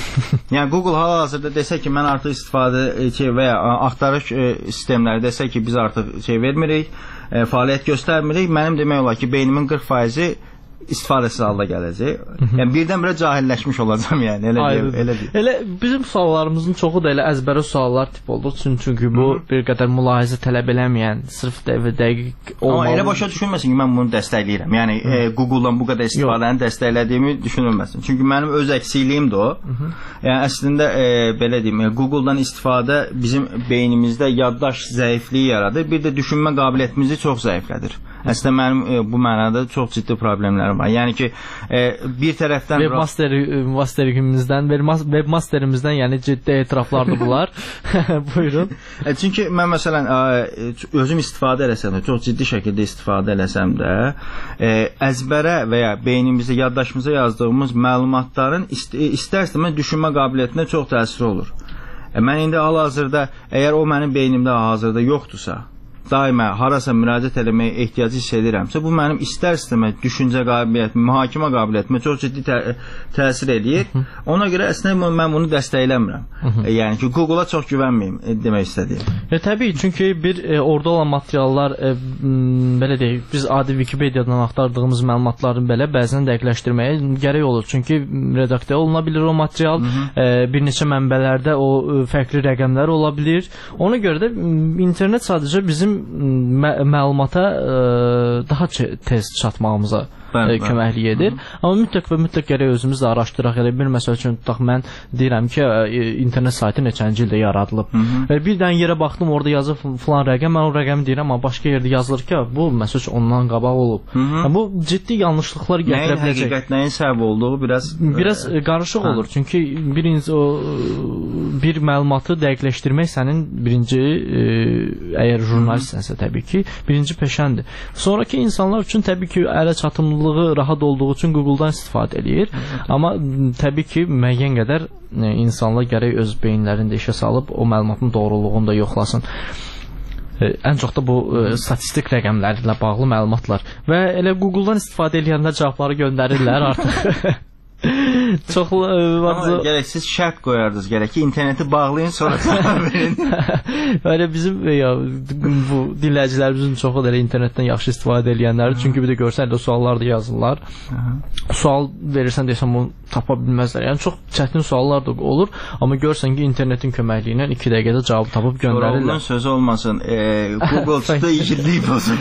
B: Yəni Google hal-hazırda desə ki, mən artıq istifadə şey, və ya axtarış e, sistemləri desə ki, biz artıq şey vermirik, e, fəaliyyət göstərmirik, mənim demək olar ki, beynimin qırx faizi istifadəsiz halda gələcək. Yəni birdən-birə cahilləşmiş olacam, yəni elə deyim, elə deyim.
A: Elə bizim suallarımızın çoxu da elə əzbərə suallar tip oldu. Çünki bu Hı -hı. bir qədər mülahizə tələb eləməyən, sırf dəqiq olmalı.
B: Amma elə başa düşülməsin ki, mən bunu dəstəkləyirəm. Yəni e, Google-dan bu qədər istifadəni dəstəklədiyimi düşünülməsin. Çünki mənim öz əksiyiliyim də o. Hı -hı. Yəni əslində e, belə deyim, e, Google-dan istifadə bizim beynimizdə yaddaş zəifliyi yaradır. Bir də düşünmə qabiliyyətimizi çox zəiflədir. Əslində mənim e, bu mənada çox ciddi problemlərim var. Yəni ki, e, bir tərəfdən
A: webmaster masterimizdən, webmasterimizdən, yəni ciddi etiraflardır bunlar. Buyurun.
B: E, çünki mən məsələn e, özüm istifadə eləsəm də, çox ciddi şəkildə istifadə eləsəm də, e, əzbərə və ya beynimizdə, yaddaşımıza yazdığımız məlumatların ist istər-istəməz düşünmə qabiliyyətinə çox təsiri olur. E, mən indi hal-hazırda, əgər o mənim beynimdə hazırda yoxdursa, daima harasa müraciət eləməyə ehtiyacı hiss edirəmsə, bu mənim istər-istəməz düşüncə qabiliyyətimə, mühakimə qabiliyyətimə çox ciddi tə təsir eləyir. Ona görə əslində mən bunu dəstəkləmirəm. E, yəni ki, Google-a çox güvənməyim e, demək istədiyim.
A: E, təbii, çünki bir e, orada olan materiallar, e, belə deyək, biz adi Wikipediyadan axtardığımız məlumatların belə bəzən dəqiqləşdirməyə gərək olur. Çünki redaktə oluna bilir o material, e, bir neçə mənbələrdə o e, fərqli rəqəmlər ola bilir. Ona görə də internet sadəcə bizim mə məlumata ə, daha tez çatmağımıza Bəli, ə, köməklik edir. Hı -hı. Amma mütləq və mütləq gərək özümüz də araşdıraq. Elə bir məsəl üçün tutaq, mən deyirəm ki, ə, internet saytı neçənci ildə yaradılıb. Hı -hı. Və bir dənə yerə baxdım, orada yazıb filan rəqəm, mən o rəqəmi deyirəm, amma başqa yerdə yazılır ki, bu məsəl üçün ondan qabaq olub. Hı -hı. Yəni, bu ciddi yanlışlıqlar gətirə biləcək.
B: Nəyin həqiqət, nəyin səbəb olduğu biraz
A: biraz ə, qarışıq hə. olur. Çünki birinci o bir məlumatı dəqiqləşdirmək sənin birinci ə, əgər jurnalistsənsə təbii ki, birinci peşəndir. Sonraki insanlar üçün təbii ki, ələ çatımlı rahat olduğu üçün Google-dan istifadə eləyir. Amma təbii ki, müəyyən qədər insanlar gərək öz beyinlərində işə salıb o məlumatın doğruluğunu da yoxlasın. Ən çox da bu ə, statistik rəqəmlərlə bağlı məlumatlar. Və elə Google-dan istifadə eləyəndə cavabları göndərirlər artıq. Çox
B: amma gərək siz şərt qoyardınız, gərək ki, interneti bağlayın, sonra cavab verin.
A: Öyle bizim ya, bu dinləyicilərimizin çoxu da internetdən yaxşı istifadə edənlər, çünki bir də görsən də suallar da yazırlar. Aha. Sual verirsən desəm onu tapa bilməzlər. Yəni çox çətin suallar da olur, amma görsən ki, internetin köməkliyi ilə iki dəqiqədə cavab tapıb göndərirlər.
B: Sonra onun sözü olmasın, e, Google çıxdı işitliyi pozuldu.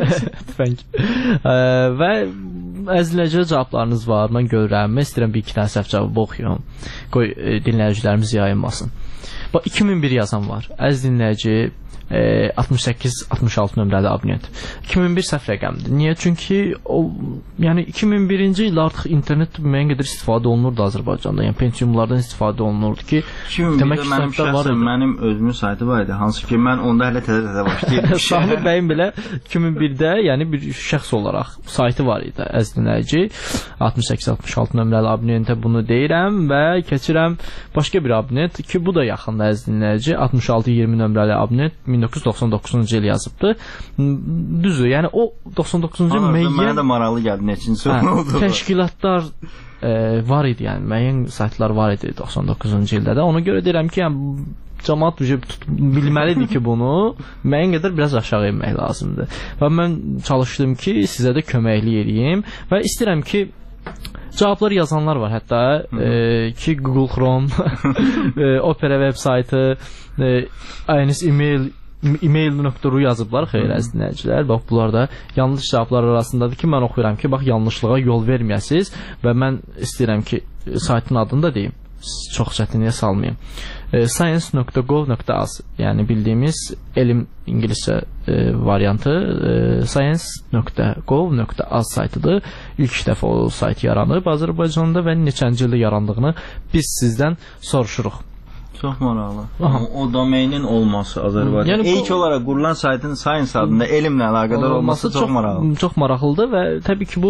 A: Və əziləcə cavablarınız var, mən görürəm. Mən istəyirəm bir iki dənə səhv cavabı oxuyum. Qoy e, dinləyicilərimiz yayınmasın. Bax, iki min bir yazan var. Əziz dinləyici, e, altmış səkkiz altmış altı nömrəli abunət. iki min bir səhv rəqəmdir. Niyə? Çünki o, yəni iki min birinci ildə artıq internet müəyyən qədər istifadə olunurdu Azərbaycanda. Yəni Pentiumlardan istifadə olunurdu ki,
B: demək ki, mənim şəxsən mənim özümün saytı var idi. Hansı ki, mən onda hələ təzə-təzə başlayırdım.
A: Sahib bəyin belə iki min birdə yəni bir şəxs olaraq saytı var idi, əziz dinləyici. altmış səkkiz altmış altı nömrəli abunətə bunu deyirəm və keçirəm başqa bir abunət ki, bu da yaxında, əziz dinləyici. altmış altı iyirmi nömrəli abunət min doqquz yüz doxsan doqquzuncu il yazıbdı. Düzdür, yəni o doxsan doqquzuncu il müəyyən...
B: Mənə də maraqlı gəldi, neçinci oldu.
A: Təşkilatlar e, var idi, yəni müəyyən saytlar var idi doxsan doqquzuncu ildə də. Ona görə deyirəm ki, yəni cəmaət bilməlidir ki, bunu müəyyən qədər biraz aşağı inmək lazımdır. Və mən çalışdım ki, sizə də köməklik edeyim və istəyirəm ki, cavablar yazanlar var hətta e, ki, Google Chrome, e, Opera web saytı, e, aynis email email nöqtə ru yazıblar, xeyr əziz dinləyicilər. Bax, bunlar da yanlış cavablar arasındadır ki, mən oxuyuram ki, bax, yanlışlığa yol verməyəsiniz və mən istəyirəm ki, saytın adını da deyim, çox çətinliyə salmayayım. E, science nöqtə gov nöqtə az, yəni bildiyimiz elm ingiliscə e, variantı e, science nöqtə gov nöqtə az saytıdır. İlk dəfə o sayt yaranıb Azərbaycanda və neçənci ildə yarandığını biz sizdən soruşuruq.
B: Çox maraqlı. O, o domeinin olması Azərbaycanda. Yəni, İlk bu, olaraq qurulan saytın Science adında elmlə əlaqədar olması, olması çox, çox maraqlı.
A: Çox maraqlıdır və təbii ki, bu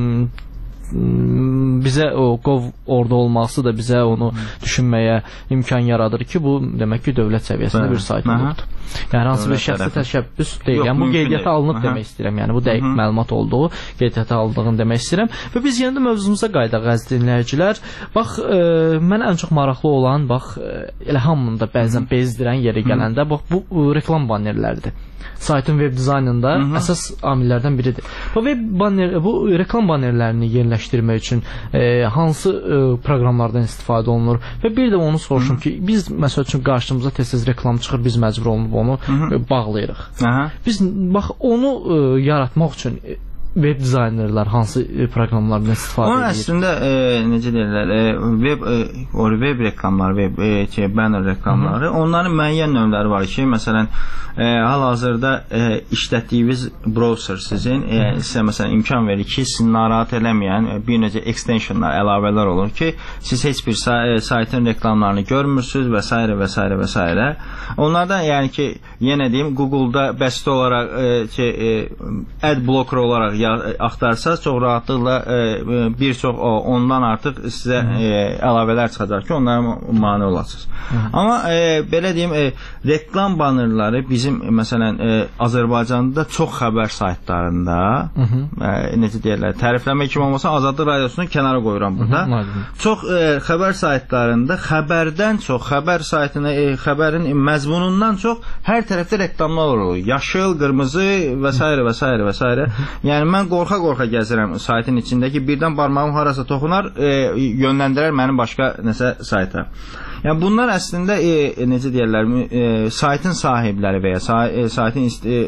A: bizə o qov orada olması da bizə onu düşünməyə imkan yaradır ki, bu demək ki, dövlət səviyyəsində bir sayt olubdur. Yəni hansı bir şəxsi təşəbbüs deyil. Yəni bu qeydiyyata alınıb Aha. demək istəyirəm. Yəni bu dəqiq Hı -hı. məlumat olduğu, qeydiyyata alındığını demək istəyirəm. Və biz yenə də mövzumuza qayıdaq, əziz dinləyicilər. Bax, e, mənə ən çox maraqlı olan, bax, elə hamında bəzən bezdirən yerə gələndə, bax, bu e, reklam bannerləridir. Saytın web dizaynında Hı -hı. əsas amillərdən biridir. Bu web banner, bu reklam bannerlərini yerləşdirmək üçün e, hansı e, proqramlardan istifadə olunur və bir də onu soruşum Hı -hı. ki, biz məsəl üçün qarşımıza tez-tez reklam çıxır, biz məcbur olunub onu Hı -hı. E, bağlayırıq. Aha. Biz bax onu e, yaratmaq üçün web dizaynerlər hansı proqramlardan istifadə
B: edir?
A: O
B: əslində e, necə deyirlər, e, web e, o web reklamları, web e, şey, banner reklamları, Hı -hı. onların müəyyən növləri var ki, məsələn, e, hal-hazırda e, işlətdiyiniz browser sizin e, sizə məsələn imkan verir ki, sizi narahat eləməyən e, bir necə extensionlar, əlavələr olur ki, siz heç bir say e, saytın reklamlarını görmürsünüz və s. və s. və s. Onlardan yəni ki, yenə deyim, Google-da bəsit olaraq e, şey, e, ad blocker olaraq ya, axtarsaz çox rahatlıqla e, bir çox o, ondan artıq sizə e, əlavələr çıxacaq ki, onlara mane olasınız. Hı -hı. Amma e, belə deyim, e, reklam bannerları bizim məsələn e, Azərbaycanda çox xəbər saytlarında Hı -hı. E, necə deyirlər, tərifləmək kimi olmasa Azadlıq Radiosunu kənara qoyuram burada. Hı -hı. Çox e, xəbər saytlarında xəbərdən çox, xəbər saytına e, xəbərin məzmunundan çox hər tərəfdə reklamlar olur. Yaşıl, qırmızı və s. və s. və s. Yəni mən qorxa-qorxa gəzirəm saytın içindəki, birdən barmağım harasa toxunar, e, yönləndirər mənim başqa nəsə sayta. Yəni bunlar əslində e, necə deyirlər, e, saytın sahibləri və ya say e, saytın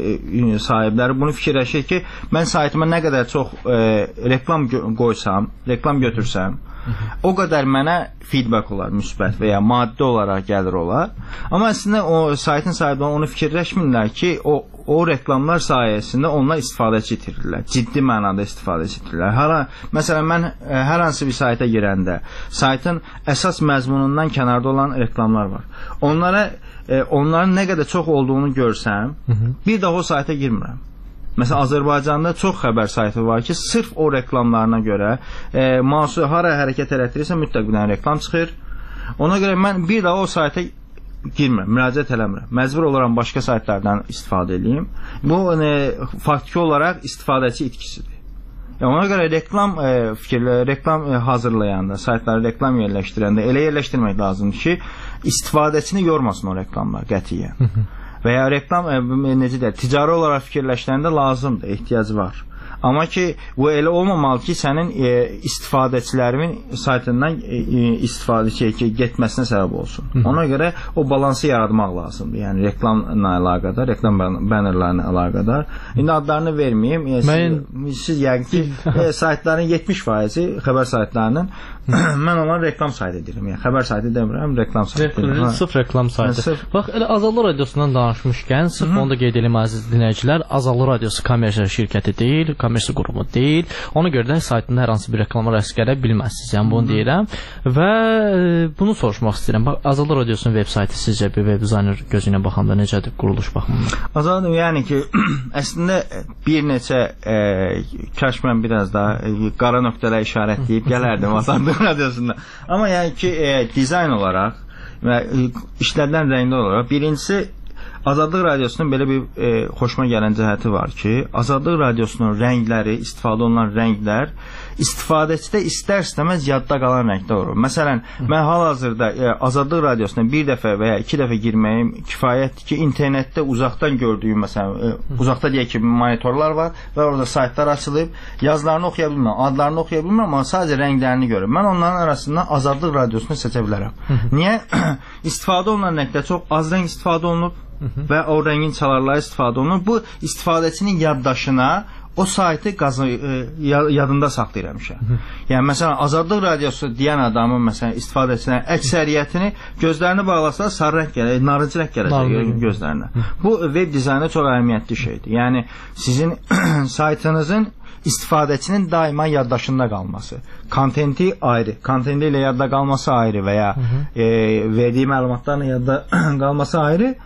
B: e, sahibləri bunu fikirləşir ki, mən saytıma nə qədər çox e, reklam qoysam, reklam götürsəm, o qədər mənə feedback olar, müsbət və ya maddi olaraq gəlir olar. Amma əslində o saytın sahibləri onu fikirləşmirlər ki, o o reklamlar sayəsində onlar istifadəçi itirirlər. Ciddi mənada istifadəçi itirirlər. Hara, məsələn, mən ə, hər hansı bir sayta girəndə saytın əsas məzmunundan kənarda olan reklamlar var. Onlara ə, onların nə qədər çox olduğunu görsəm, Hı -hı. bir daha o sayta girmirəm. Məsələn, Azərbaycanda çox xəbər saytı var ki, sırf o reklamlarına görə e, masu hara hərəkət elətdirirsə mütləq bir dənə reklam çıxır. Ona görə mən bir daha o sayta girmirəm, müraciət eləmirəm. Məcbur olaram başqa saytlardan istifadə edeyim. Bu e, faktiki olaraq istifadəçi itkisidir. E, ona görə reklam e, fikirlə, reklam e, hazırlayanda, saytları reklam yerləşdirəndə elə yerləşdirmək lazımdır ki, istifadəçini yormasın o reklamlar qətiyyən. Və ya reklam e, necə deyək, ticari olaraq fikirləşdirəndə lazımdır, ehtiyacı var. Amma ki, bu elə olmamalı ki, sənin e, istifadəçilərimin saytından e, istifadə şey, ki, getməsinə səbəb olsun. Hı -hı. Ona görə o balansı yaratmaq lazımdır. Yəni reklamla əlaqədar, reklam bannerlarına əlaqədar. İndi adlarını verməyim. E, Mən... Siz, siz yəqin ki, e, saytların yetmiş faizi xəbər saytlarının mən onları reklam saytı edirəm. Yəni xəbər saytı demirəm, reklam saytı edirəm.
A: Sıf reklam saytı. Sıf... Bax, elə Azadlıq Radiosundan danışmışkən, sıf onu da qeyd edelim əziz dinləyicilər, Azadlıq Radiosu kommersiya şirkəti deyil, kommersiya qurumu deyil. Ona görə də saytında hər hansı bir reklama rast gələ bilməzsiniz. Yəni bunu deyirəm və bunu soruşmaq istəyirəm. Bax, Azadlıq Radiosunun veb saytı sizcə bir web dizayner gözü ilə baxanda necədir quruluş baxımından? Azadlıq,
B: yəni ki, əslində bir neçə e, kaş mən biraz daha e, qara nöqtələ işarətləyib gələrdim Azadlıq Radiosunda. Amma yəni ki, e, dizayn olaraq və e, işlədilən rəngli olaraq birincisi Azadlıq Radiosunun belə bir e, xoşuma gələn cəhəti var ki, Azadlıq Radiosunun rəngləri, istifadə olunan rənglər istifadəçidə istər-istəməz yadda qalan rəngdə olur. Məsələn, mən hal-hazırda e, Azadlıq Radiosuna bir dəfə və ya iki dəfə girməyim kifayətdir ki, internetdə uzaqdan gördüyüm, məsələn, e, uzaqda deyək ki, monitorlar var və orada saytlar açılıb, yazılarını oxuya bilmirəm, adlarını oxuya bilmirəm, amma sadəcə rənglərini görürəm. Mən onların arasında Azadlıq Radiosunu seçə bilərəm. Niyə? İstifadə olunan rəngdə çox az rəng istifadə olunub və o rəngin çalarları istifadə olunur. Bu istifadəçinin yaddaşına o saytı qazı, e, yadında saxlayır həmişə. Yəni məsələn Azadlıq Radiosu deyən adamın məsələn istifadəçilərin əksəriyyətini gözlərini bağlasa sarı rəng gələcək, narıncı rəng gələcək gözlərinə. Bu web dizaynda çox əhəmiyyətli şeydir. Yəni sizin saytınızın istifadəçinin daima yaddaşında qalması. Kontenti ayrı, kontenti ilə yadda qalması ayrı və ya e, verdiyi məlumatlarla yadda qalması ayrı.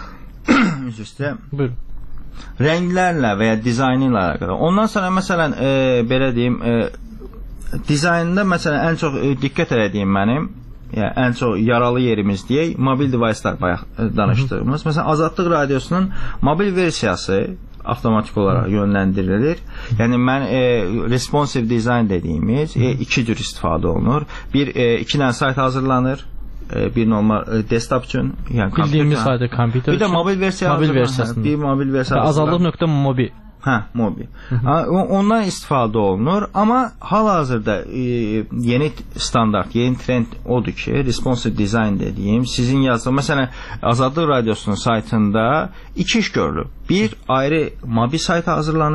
B: Üst-üstə rənglərlə və ya dizaynı ilə əlaqədar. Ondan sonra məsələn e, belə deyim, e, dizaynında məsələn ən çox e, diqqət elədiyim mənim, yəni ən çox yaralı yerimiz deyək, mobil devicelər bayaq e, danışdığımız. Hı -hı. Məsələn Azadlıq Radiosunun mobil versiyası avtomatik olaraq yönləndirilir. Yəni mən e, responsive design dediyimiz e, iki cür istifadə olunur. Bir e, iki dənə sayt hazırlanır. Bir normal desktop üçün, yəni
A: bildiyimiz sayda kompüter.
B: Bir də mobil versiya,
A: mobil versiyasında.
B: Bir mobil versiya.
A: Azadlıq.mobi.
B: Hə, mobi. Ondan istifadə olunur, amma hal-hazırda e, yeni standart, yeni trend odur ki, responsive design dediyim, sizin yazdığınız, məsələn, Azadlıq Radiosunun saytında iki iş görülür. Bir, ayrı mobil sayt hazırlanıb,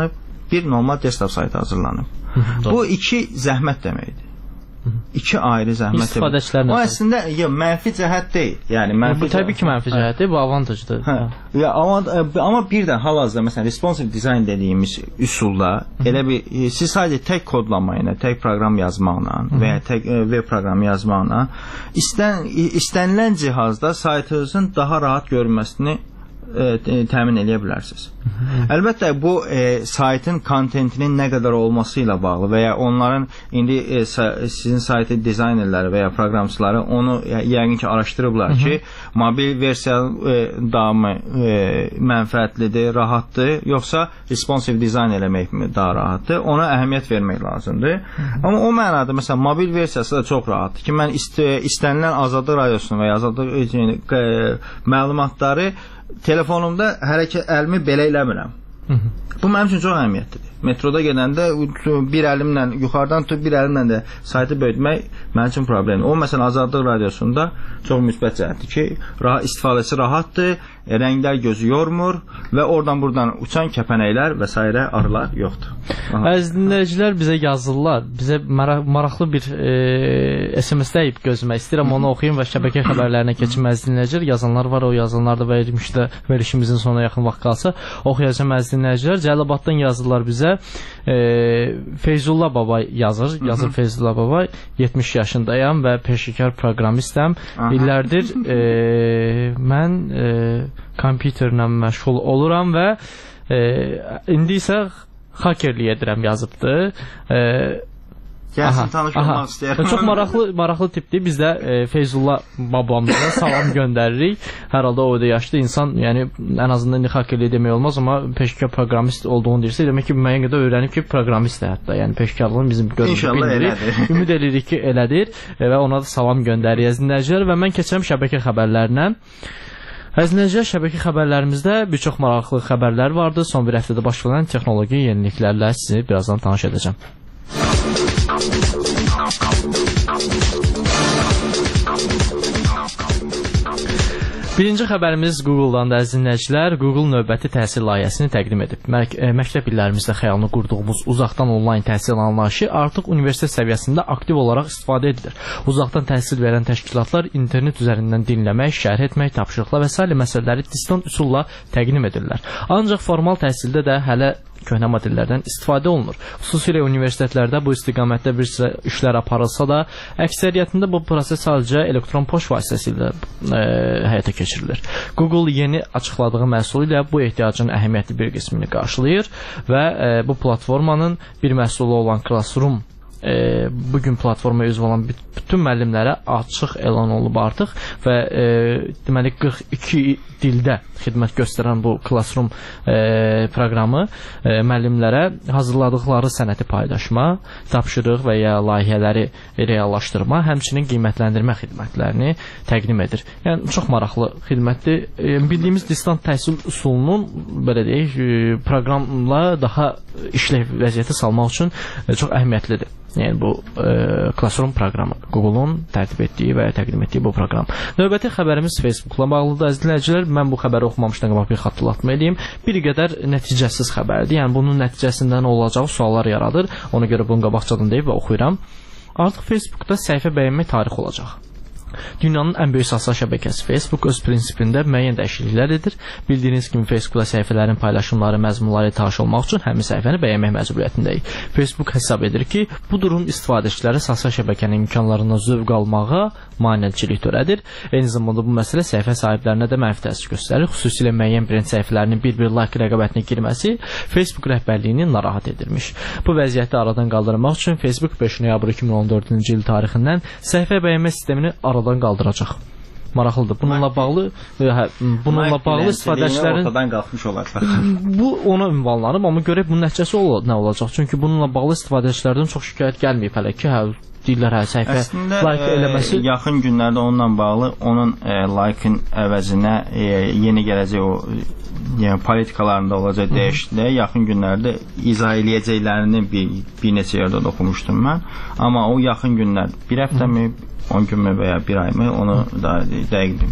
B: bir normal desktop saytı hazırlanıb. Bu iki zəhmət deməkdir. İki ayrı zəhmət.
A: İstifadəçilərlə.
B: O əslində ya mənfi cəhət deyil. Yəni mənfi.
A: Bu təbii ki, mənfi cəhətdir, bu avantajdır.
B: Hə. Ya amma amma bir də hal-hazırda məsələn responsive design dediyimiz üsulda elə bir siz sadəcə tək kodlama ilə, tək proqram yazmaqla və ya tək web proqramı yazmaqla istən istənilən cihazda saytınızın daha rahat görünməsini e, təmin edə bilərsiniz. Əlbəttə bu e, saytın kontentinin nə qədər olması ilə bağlı və ya onların indi e, sizin saytı dizaynerləri və ya proqramçıları onu yəqin ki araşdırıblar ki, mobil versiya e, daha mı e, mənfəətlidir, rahatdır, yoxsa responsive dizayn eləmək mi daha rahatdır? Ona əhəmiyyət vermək lazımdır. Amma o mənada məsələn mobil versiyası da çox rahatdır ki, mən ist istənilən Azadlıq radiosunu və ya Azadlıq e, məlumatları telefonumda hərəkət əlimi belə eləmirəm. Bu mənim üçün çox əhəmiyyətlidir. Metroda gedəndə bir əlimlə yuxarıdan tutub bir əlimlə də saytı böyütmək mənim üçün problemdir. O məsələn Azadlıq radiosunda çox müsbət cəhətdir ki, rahat istifadəsi rahatdır, rənglər gözü yormur və oradan buradan uçan kəpənəklər və s. arılar yoxdur.
A: Əziz dinləyicilər bizə yazırlar. Bizə maraqlı bir e, S M S deyib gözümə istəyirəm onu oxuyum və şəbəkə xəbərlərinə keçim. Əziz dinləyicilər, yazanlar var, o yazanlar da verilmişdə verilişimizin sonuna yaxın vaxt qalsa oxuyacağım. Əziz dinləyicilər, Cəlilabaddan yazırlar bizə. E, Feyzullah Babay yazır. Yazır Feyzullah Babay. yetmiş yaşındayam və peşəkar proqramistəm. İllərdir e, mən e, kompüterlə məşğul oluram və e, indi isə hakerlik edirəm yazıbdır. E,
B: Gəlsin tanış olmaq istəyirəm.
A: Çox maraqlı, maraqlı tipdir. Biz də e, Feyzullah babamıza salam göndəririk. Hər halda o da yaşlı insan, yəni ən azından indi hakerlik demək olmaz, amma peşəkar proqramist olduğunu deyirsə, demək ki, müəyyən qədər öyrənib ki, proqramistdir hətta. Yəni peşəkarlığın bizim görmüşük bilmirik. Ümid edirik ki, elədir e, və ona da salam göndəririk dinləyicilər və mən keçirəm şəbəkə xəbərlərinə. Əziz şəbəkə xəbərlərimizdə bir çox maraqlı xəbərlər vardı. Son bir həftədə baş verən texnoloji yeniliklərlə sizi birazdan tanış edəcəm. Birinci xəbərimiz Google-dan da əziz dinləyicilər. Google növbəti təhsil layihəsini təqdim edib. Mək məktəb illərimizdə xəyalını qurduğumuz uzaqdan onlayn təhsil anlayışı artıq universitet səviyyəsində aktiv olaraq istifadə edilir. Uzaqdan təhsil verən təşkilatlar internet üzərindən dinləmək, şərh etmək, tapşırıqlar və s. məsələləri distant üsulla təqdim edirlər. Ancaq formal təhsildə də hələ köhnə modellərdən istifadə olunur. Xüsusilə universitetlərdə bu istiqamətdə bir sıra işlər aparılsa da, əksəriyyətində bu proses sadəcə elektron poçt vasitəsilə e, həyata keçirilir. Google yeni açıqladığı məhsulu ilə bu ehtiyacın əhəmiyyətli bir qismini qarşılayır və e, bu platformanın bir məhsulu olan Classroom E, bugün platformaya üzv olan bütün müəllimlərə açıq elan olub artıq və e, deməli qırx iki dildə xidmət göstərən bu Classroom e, proqramı e, müəllimlərə hazırladıqları sənəti paylaşma, tapşırıq və ya layihələri reallaşdırma, həmçinin qiymətləndirmə xidmətlərini təqdim edir. Yəni çox maraqlı xidmətdir. E, bildiyimiz distant təhsil üsulunun belə deyək, e, proqramla daha işləv vəziyyətə salmaq üçün e, çox əhəmiyyətlidir. Yəni bu e, Classroom proqramı, Google-un tərtib etdiyi və təqdim etdiyi bu proqram. Növbəti xəbərimiz Facebook-la bağlıdır. Əziz dinləyicilər, mən bu xəbəri oxumamışdan qabaq bir xatırlatma edeyim. Bir qədər nəticəsiz xəbərdir. Yəni bunun nəticəsində nə olacağı suallar yaradır. Ona görə bunu qabaqcadan deyib və oxuyuram. Artıq Facebookda səhifə bəyənmək tarixi olacaq. Dünyanın ən böyük sosial şəbəkəsi Facebook öz prinsipində müəyyən dəyişikliklər edir. Bildiyiniz kimi Facebookda səhifələrin paylaşımları, məzmunları tanış olmaq üçün həmin səhifəni bəyənmək məcburiyyətindəyik. Facebook hesab edir ki, bu durum istifadəçilərə sosial şəbəkənin imkanlarından zövq almağa maneəçilik törədir. Eyni zamanda bu məsələ səhifə sahiblərinə də mənfi təsir göstərir. Xüsusilə müəyyən brend səhifələrinin bir-bir like rəqabətinə girməsi Facebook rəhbərliyini narahat edirmiş. Bu vəziyyəti aradan qaldırmaq üçün Facebook beş noyabr iki min on dördüncü il tarixindən səhifə bəyənmə sistemini aradan qaldıracaq. Maraqlıdır. Bununla bağlı hə, bununla bağlı istifadəçilərin
B: ortadan qalxmış olar.
A: Bu ona ünvanlanıb, amma görək bunun nəticəsi ol nə olacaq? Çünki bununla bağlı istifadəçilərdən çox şikayət gəlməyib hələ ki, hə deyirlər hə səhifə
B: əslində,
A: like eləməsi.
B: E, yaxın günlərdə onunla bağlı onun e, like-ın əvəzinə e, yeni gələcək o yəni politikalarında olacaq dəyişikliklər yaxın günlərdə izah eləyəcəklərini bir, bir neçə yerdə oxumuşdum mən. Amma o yaxın günlər bir həftəmi, on günmü və ya bir ayımı onu da dəqiq bilmirəm.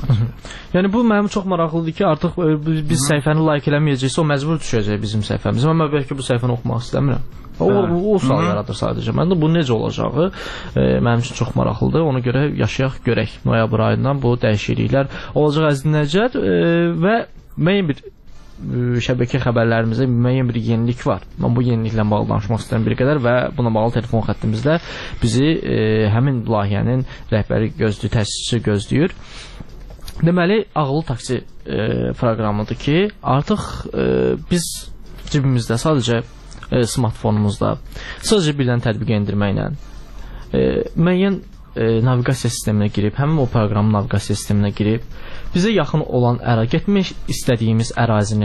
A: Yəni bu mənim çox maraqlıdır ki, artıq biz Hı -hı. səhifəni like eləməyəcəksə, o məcbur düşəcək bizim səhifəmizə. Amma bəlkə bu səhifəni oxumaq istəmirəm. O, o, o sual yaradır sadəcə. Məndə bu necə olacağı e, mənim üçün çox maraqlıdır. Ona görə yaşayaq, görək. Noyabr ayından bu dəyişikliklər olacaq əziz dinləyicilər e, və müəyyən bir e, şəbəkə xəbərlərimizdə müəyyən bir yenilik var. Mən bu yeniliklə bağlı danışmaq istəyirəm bir qədər və buna bağlı telefon xəttimizdə bizi e, həmin layihənin rəhbəri gözləyir, təsisçisi gözləyir. Deməli, ağıllı taksi e, proqramıdır ki, artıq e, biz cibimizdə sadəcə e, smartfonumuzda sadəcə bir dənə tətbiq endirməklə e, müəyyən e, naviqasiya sisteminə girib, həmin o proqramın naviqasiya sisteminə girib, bizə yaxın olan əra, getmək istədiyimiz ərazini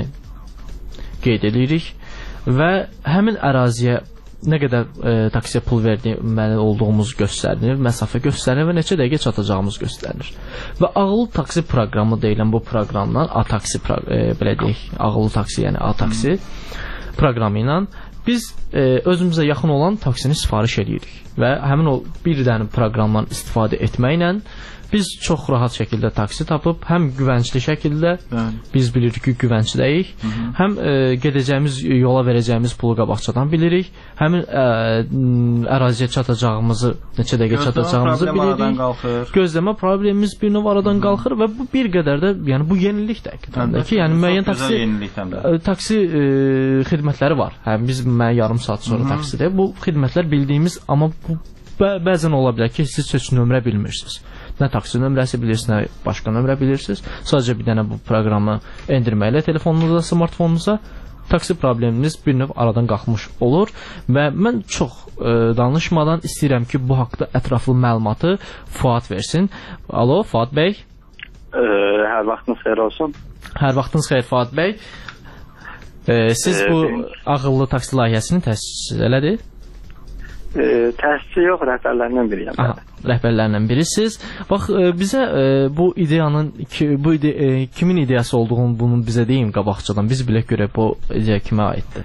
A: qeyd edirik və həmin əraziyə nə qədər e, taksiyə pul verməli olduğumuz göstərilir, məsafə göstərilir və neçə dəqiqə çatacağımız göstərilir. Və ağıllı taksi proqramı deyilən bu proqramdan A-taksi, e, belə deyək, ağıllı taksi, yəni A-taksi proqramı ilə biz e, özümüzə yaxın olan taksini sifariş edirik və həmin o bir dənə proqramdan istifadə etməklə biz çox rahat şəkildə taksi tapıb, həm güvəncli şəkildə, Bəli. biz bilirik ki, güvəncdəyik, Hı -hı. həm e, gedəcəyimiz yola verəcəyimiz pulu qabaqcadan bilirik, həmin e, əraziyə çatacağımızı, neçə dəqiqə çatacağımızı bilirik. Gözləmə problemimiz bir növ aradan Hı -hı. qalxır və bu bir qədər də, yəni bu yenilik də həqiqətən ki, yəni müəyyən taksi, e, taksi e, xidmətləri var. Həm biz müəyyən yarım saat sonra Hı -hı. taksidə, bu xidmətlər bildiyimiz, amma bu bə bəzən ola bilər ki, siz heç nömrə bilmirsiniz. Nə taksi nömrəsi bilirsiniz, nə başqa nömrə bilirsiniz. Sadəcə bir dənə bu proqramı endirməklə telefonunuza, smartfonunuza taksi probleminiz bir növ aradan qalxmış olur və mən çox e, danışmadan istəyirəm ki, bu haqda ətraflı məlumatı Fuad versin. Alo, Fuad bəy.
C: E, hər vaxtınız xeyir olsun.
A: Hər vaxtınız xeyir, Fuad bəy. E, siz e, bu e, ağıllı taksi layihəsini təsis elədir?
C: E, təsisçi yox, rəhbərlərindən biriyəm.
A: Aha, rəhbərlərindən birisiz. Bax, e, bizə e, bu ideyanın ki, bu ide, e, kimin ideyası olduğunu bunu bizə deyin qabaqcadan. Biz bilək görək bu ideya kimə aiddir.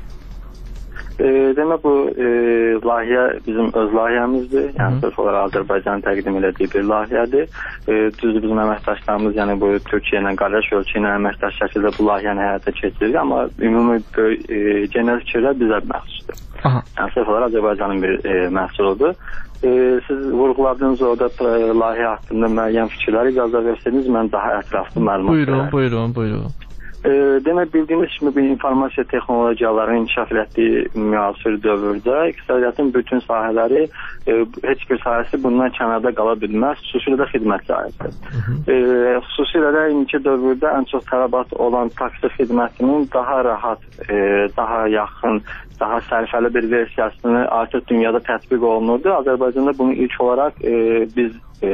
C: E, demək bu e, layihə bizim öz layihəmizdir. Yəni sırf olaraq Azərbaycan təqdim elədiyi bir layihədir. E, düzdür bizim əməkdaşlarımız, yəni bu Türkiyə ilə qardaş ölkə ilə əməkdaş şəkildə bu layihəni həyata keçirir, amma ümumi e, genel fikirlər bizə məxsusdur. Aha. Yəni sırf olaraq Azərbaycanın bir e, məhsuludur. E, siz vurğuladığınız orada e, layihə haqqında müəyyən fikirləri icazə verseniz, mən daha ətraflı məlumat
A: Buyurun, verəm. buyurun, buyurun.
C: E, demək, bildiyimiz kimi bir informasiya texnologiyalarının inkişaf etdiyi müasir dövrdə iqtisadiyyatın bütün sahələri, e, heç bir sahəsi bundan kənarda qala bilməz, xüsusilə də xidmət sahəsi. E, xüsusilə də indiki dövrdə ən çox tələbat olan taksi xidmətinin daha rahat, e, daha yaxın, daha sərfəli bir versiyasını artıq dünyada tətbiq olunurdu. Azərbaycanda bunu ilk olaraq e, biz e,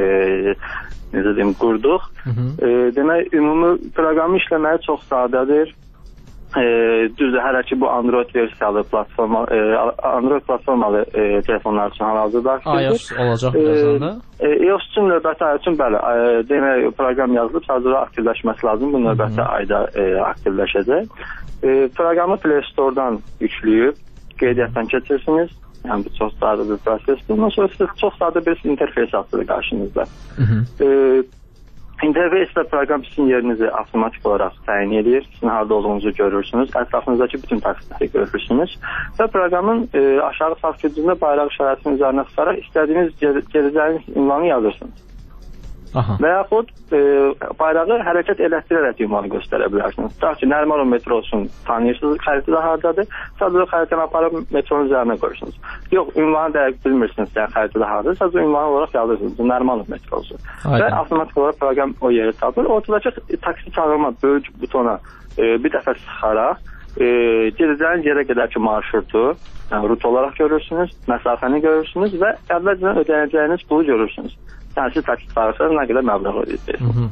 C: necə deyim, qurduq. Hı -hı. E, demək, ümumi proqramı işləməyi çox sadədir. E, düzdür, hələ ki bu Android versiyalı platforma, e, Android platformalı e, telefonlar üçün hal-hazırda aktivdir.
A: iOS olacaq birazdan da.
C: E, iOS üçün növbəti ay üçün bəli, e, demək, proqram yazılıb, sadəcə aktivləşməsi lazım. Bu növbəti Hı -hı. ayda e, aktivləşəcək. E, proqramı Play Store-dan yükləyib, qeydiyyatdan keçirsiniz. Yəni bu çox sadə bir prosesdir. Ondan sonra siz çox sadə bir interfeys açılır qarşınızda. E, interfeysdə proqram sizin yerinizi avtomatik olaraq təyin edir. Sizin harada olduğunuzu görürsünüz. Ətrafınızdakı bütün taksiləri görürsünüz. Və proqramın e, aşağı sağ küncündə bayraq işarəsinin üzərinə çıxaraq istədiyiniz gedəcəyiniz ünvanı yazırsınız. Aha. Və yaxud e, bayrağı hərəkət elətdirərək ünvanı göstərə bilərsiniz. Tutaq ki, Nərmanov metrosun tanıyırsınız, xəritədə haradadır. Sadəcə xəritəni aparıb metronun üzərinə qoyursunuz. Yox, ünvanı dəqiq bilmirsiniz, yəni xəritədə haradadır. Sadəcə ünvanı olaraq yazırsınız. Bu Nərmanov metrosu. Aynen. Və avtomatik olaraq proqram o yeri tapır. Ortadakı taksi çağırma böyük butona e, bir dəfə sıxaraq e, gedəcəyiniz yerə qədər ki marşrutu, yəni rut olaraq görürsünüz, məsafəni görürsünüz və əvvəlcədən ödənəcəyiniz pulu görürsünüz. Yəni siz taksi çağırsanız nə qədər məbləğ ödəyəcəksiniz.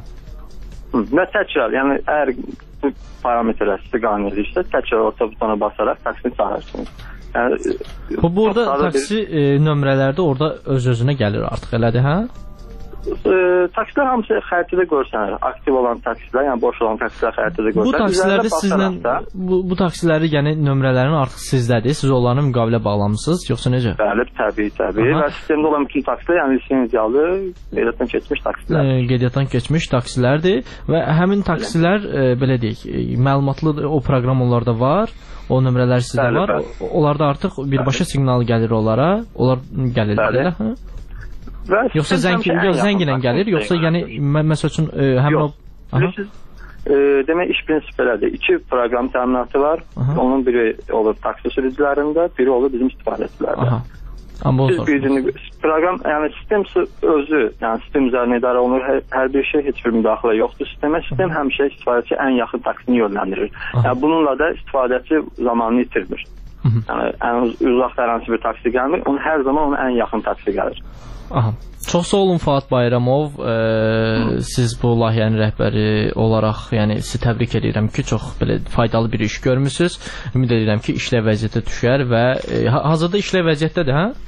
C: Və təkrar, yəni əgər bu parametrlər sizi qane edirsə, təkrar orta butona basaraq taksini çağırırsınız. Yəni,
A: bu burada taksi bir... e, nömrələrdə orada öz-özünə gəlir artıq, elədir, hə?
C: e, taksilər hamısı xəritədə görsənir. Aktiv olan taksilər, yəni boş olan taksilər xəritədə görsənir.
A: Bu taksilərdə sizlə bu, bu taksiləri, yəni nömrələrin artıq sizdədir. Siz onlarla müqavilə bağlamısınız, yoxsa necə?
C: Bəli, təbii, təbii. Aha. Və sistemdə olan bütün taksilər, yəni lisenziyalı, qeydiyyatdan keçmiş taksilər.
A: E, qeydiyyatdan keçmiş taksilərdir və həmin taksilər e, belə deyək, məlumatlı o proqram onlarda var. O nömrələr sizdə bəli, var. Bəli. Onlarda artıq birbaşa bəli. Siqnal gəlir onlara. Onlar gəlirlər, hə? Yoxsa zəng ilə gəlir, yoxsa yəni məsəl üçün həmin o
C: demək iş prinsipi belədir. İki proqram təminatı var. Aha. Onun biri olur taksi sürücülərində, biri olur bizim istifadəçilərdə. Siz birini proqram, yəni sistem özü, yəni sistem üzərinə idarə olunur. Hər, hər bir şey, heç bir müdaxilə yoxdur sistemə. Sistem həmişə istifadəçi ən yaxın taksini yönləndirir. Aha. Yəni bununla da istifadəçi zamanını itirmir. Yəni ən uzaq hər bir taksi gəlmir, onun hər zaman onun ən yaxın taksi gəlir.
A: Aha. Çox sağ olun Fuad Bayramov. Ee, siz bu layihənin rəhbəri olaraq, yəni sizi təbrik edirəm ki, çox belə faydalı bir iş görmüsünüz. Ümid edirəm ki, işlə vəziyyətə düşər və e, hazırda işlə vəziyyətdədir, hə?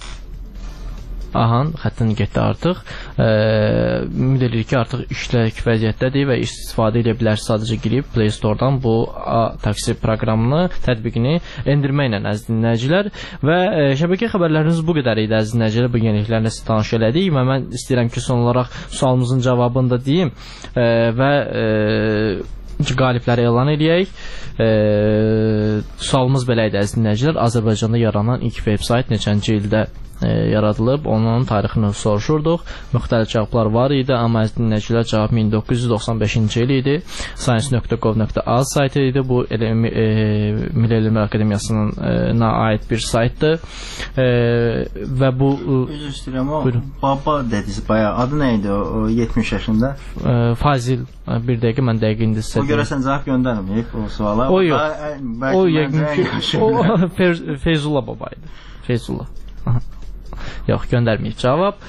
A: Aha, xəttin getdi artıq. E, ümid edirik ki, artıq işlək vəziyyətdədir və istifadə edə bilər. Sadəcə girib Play Store-dan bu taksi proqramını, tətbiqini endirməklə əziz dinləyicilər. Və e, şəbəkə xəbərləriniz bu qədər idi əziz dinləyicilər. Bu yeniliklərlə sizi tanış elədik və mən istəyirəm ki, son olaraq sualımızın cavabını da deyim e, və e, qalibləri elan edək. E, sualımız belə idi əziz dinləyicilər. Azərbaycanda yaranan ilk veb-sayt neçənci ildə E, yaradılıb, onun tarixini soruşurduq. Müxtəlif cavablar var idi, amma əziz dinləyicilər cavab min doqquz yüz doxsan beşinci il idi. science nöqtə gov nöqtə az saytı idi. Bu e, Milli Elmlər Akademiyasının e, aid bir saytdır. E, və bu
B: üzr istəyirəm, o baba dediniz bayağı. Adı nə idi o yetmiş yaşında?
A: E, Fazil. Bir dəqiqə mən dəqiq indi sizə.
B: O görəsən cavab göndərməyib o suala.
A: O yox. O yəqin ki o Feyzullah baba idi. Feyzullah. Yox, göndərməyib cavab.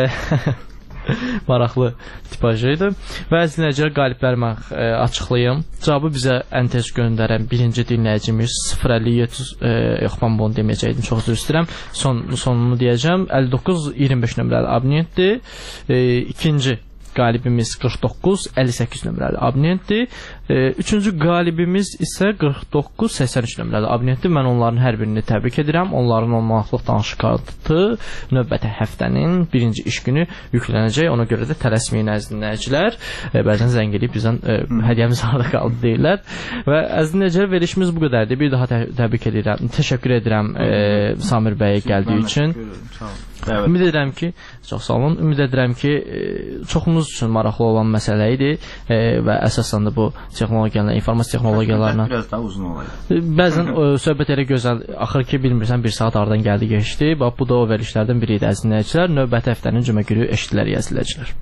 A: Maraqlı tipajı idi. Və əziz dinləyicilər, qalibləri mən e, açıqlayım. Cavabı bizə ən tez göndərən birinci dinləyicimiz sıfır əlli yeddi e, yox, mən bunu deməyəcəkdim, çox üzr istəyirəm. Son, sonunu deyəcəm. əlli doqquz iyirmi beş nömrəli abonentdir. E, ikinci qalibimiz qırx doqquz əlli səkkiz nömrəli abonentdir. E, üçüncü qalibimiz isə qırx doqquz səksən üç nömrəli abonentdir. Mən onların hər birini təbrik edirəm. Onların on manatlıq danışıq kartı növbəti həftənin birinci iş günü yüklənəcək. Ona görə də tələsməyin əziz dinləyicilər. E, bəzən zəng edib bizdən e, hədiyyəmiz harada qaldı deyirlər. Və əziz dinləyicilər, verilişimiz bu qədərdir. Bir daha tə təbrik edirəm. Təşəkkür edirəm e, Samir bəyə gəldiyi üçün. Evet. Ümid edirəm ki, çox sağ olun. Ümid edirəm ki, e, çoxumuz üçün maraqlı olan məsələ idi e, və əsasən də bu texnologiyalarla, informasiya texnologiyalarla
B: biraz daha uzun olaydı.
A: Bəzən e, söhbət elə gözəl, axır ki, bilmirsən bir saat aradan gəldi geçdi. Bax, bu da o verilişlərdən biri idi əziz dinləyicilər. Növbəti həftənin cümə günü eşitdilər izləyicilər.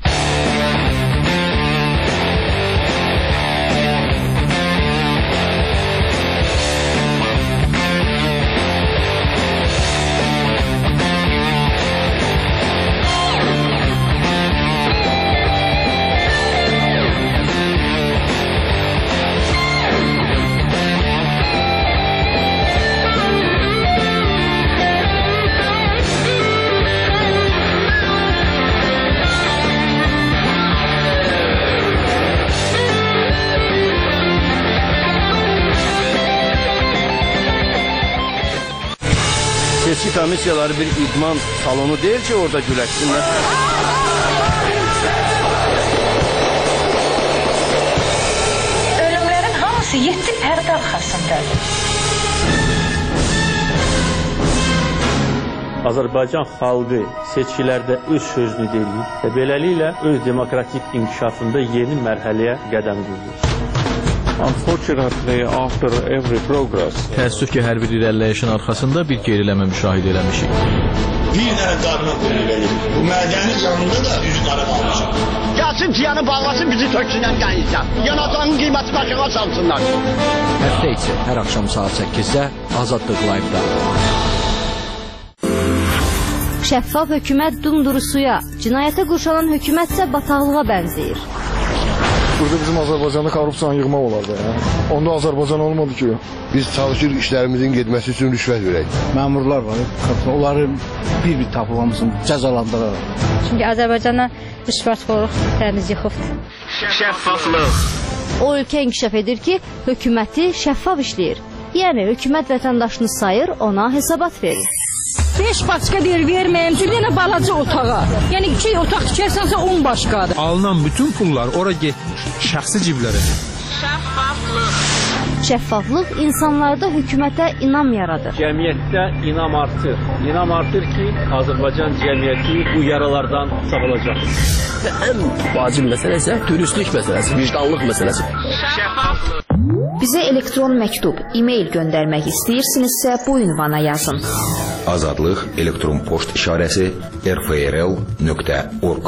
D: Seçki komissiyaları bir idman salonu deyil ki, orada güləşsinlər.
E: Ölümlərin hamısı yeddi pərdə arxasındadır.
F: Azərbaycan xalqı seçkilərdə öz sözünü deyir və beləliklə öz demokratik inkişafında yeni mərhələyə qədəm qoyur.
G: Unfortunately, after every progress,
H: təəssüf ki, hər bir irəliləyişin arxasında bir geriləmə müşahidə eləmişik.
I: Bir dənə qarına qulu verir. Bu mədəni canında da yüz qarı qalmışıq.
J: Gəlsin piyanı bağlasın, bizi töksünən qənizdən. Yanacağın qiyməti başına salsınlar.
K: Həftə içi hər axşam saat səkkizdə Azadlıq Live-da.
L: Şəffaf hökumət dumduru suya, cinayətə qurşalan hökumətsə bataqlığa bənzəyir. Burada bizim Azərbaycanda korrupsiyanı yığmaq olardı. Ya. Onda Azərbaycan olmadı ki.
M: Biz çalışırıq işlərimizin getməsi üçün rüşvət verək.
N: Məmurlar var, onları bir-bir tapıb hamısını cəzalandıraraq.
O: Çünki Azərbaycana rüşvətxorluq təmiz yıxıbdır.
P: Şəffaflıq.
Q: O ölkə inkişaf edir ki, hökuməti şəffaf işləyir. Yəni hökumət vətəndaşını sayır, ona hesabat verir.
R: beş başqa deyir verməyim, bir dənə balaca otağa. Yəni iki otaq tikərsənsə on başqadır.
S: Alınan bütün pullar ora getmir, şəxsi ciblərə.
P: Şəffaflıq.
Q: Şəffaflıq insanlarda hökumətə inam yaradır.
F: Cəmiyyətdə inam artır. İnam artır ki, Azərbaycan cəmiyyəti bu yaralardan sağalacaq.
T: Və ən vacib məsələ isə dürüstlük məsələsi, vicdanlıq məsələsi.
P: Şəffaflıq.
U: Bizə elektron məktub, e-mail göndərmək istəyirsinizsə bu ünvana yazın.
V: Azadlıq elektron poçt işarəsi r f r l nöqtə org.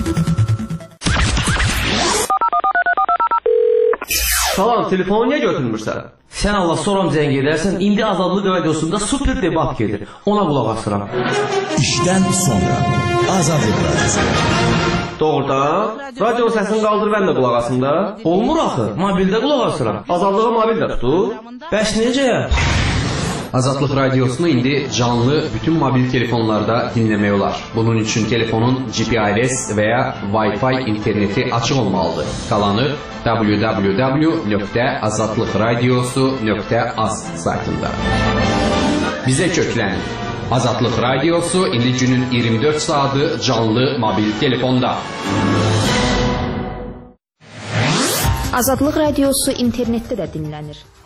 W: Salam, telefonu niyə götürmürsən? Sən Allah soram zəng edərsən, indi Azadlıq radiosunda super debat gedir. Ona qulaq asıram.
X: İşdən sonra Azadlıq radiosu.
W: Doğrudan, radio səsini qaldır, mən də qulaq asım da. Olmur axı, mobildə qulaq asıram. Azadlığa mobildə tutur. Bəs necə?
K: Azadlıq radiosunu indi canlı bütün mobil telefonlarda dinləmək olar. Bunun üçün telefonun G P R S və ya Wi-Fi interneti açıq olmalıdır. Qalanı w w w nöqtə azadlıqradiosu nöqtə az saytında. Bizə köklənin. Azadlıq radiosu indi günün iyirmi dörd saatı canlı mobil telefonda.
U: Azadlıq radiosu internetdə də dinlənir.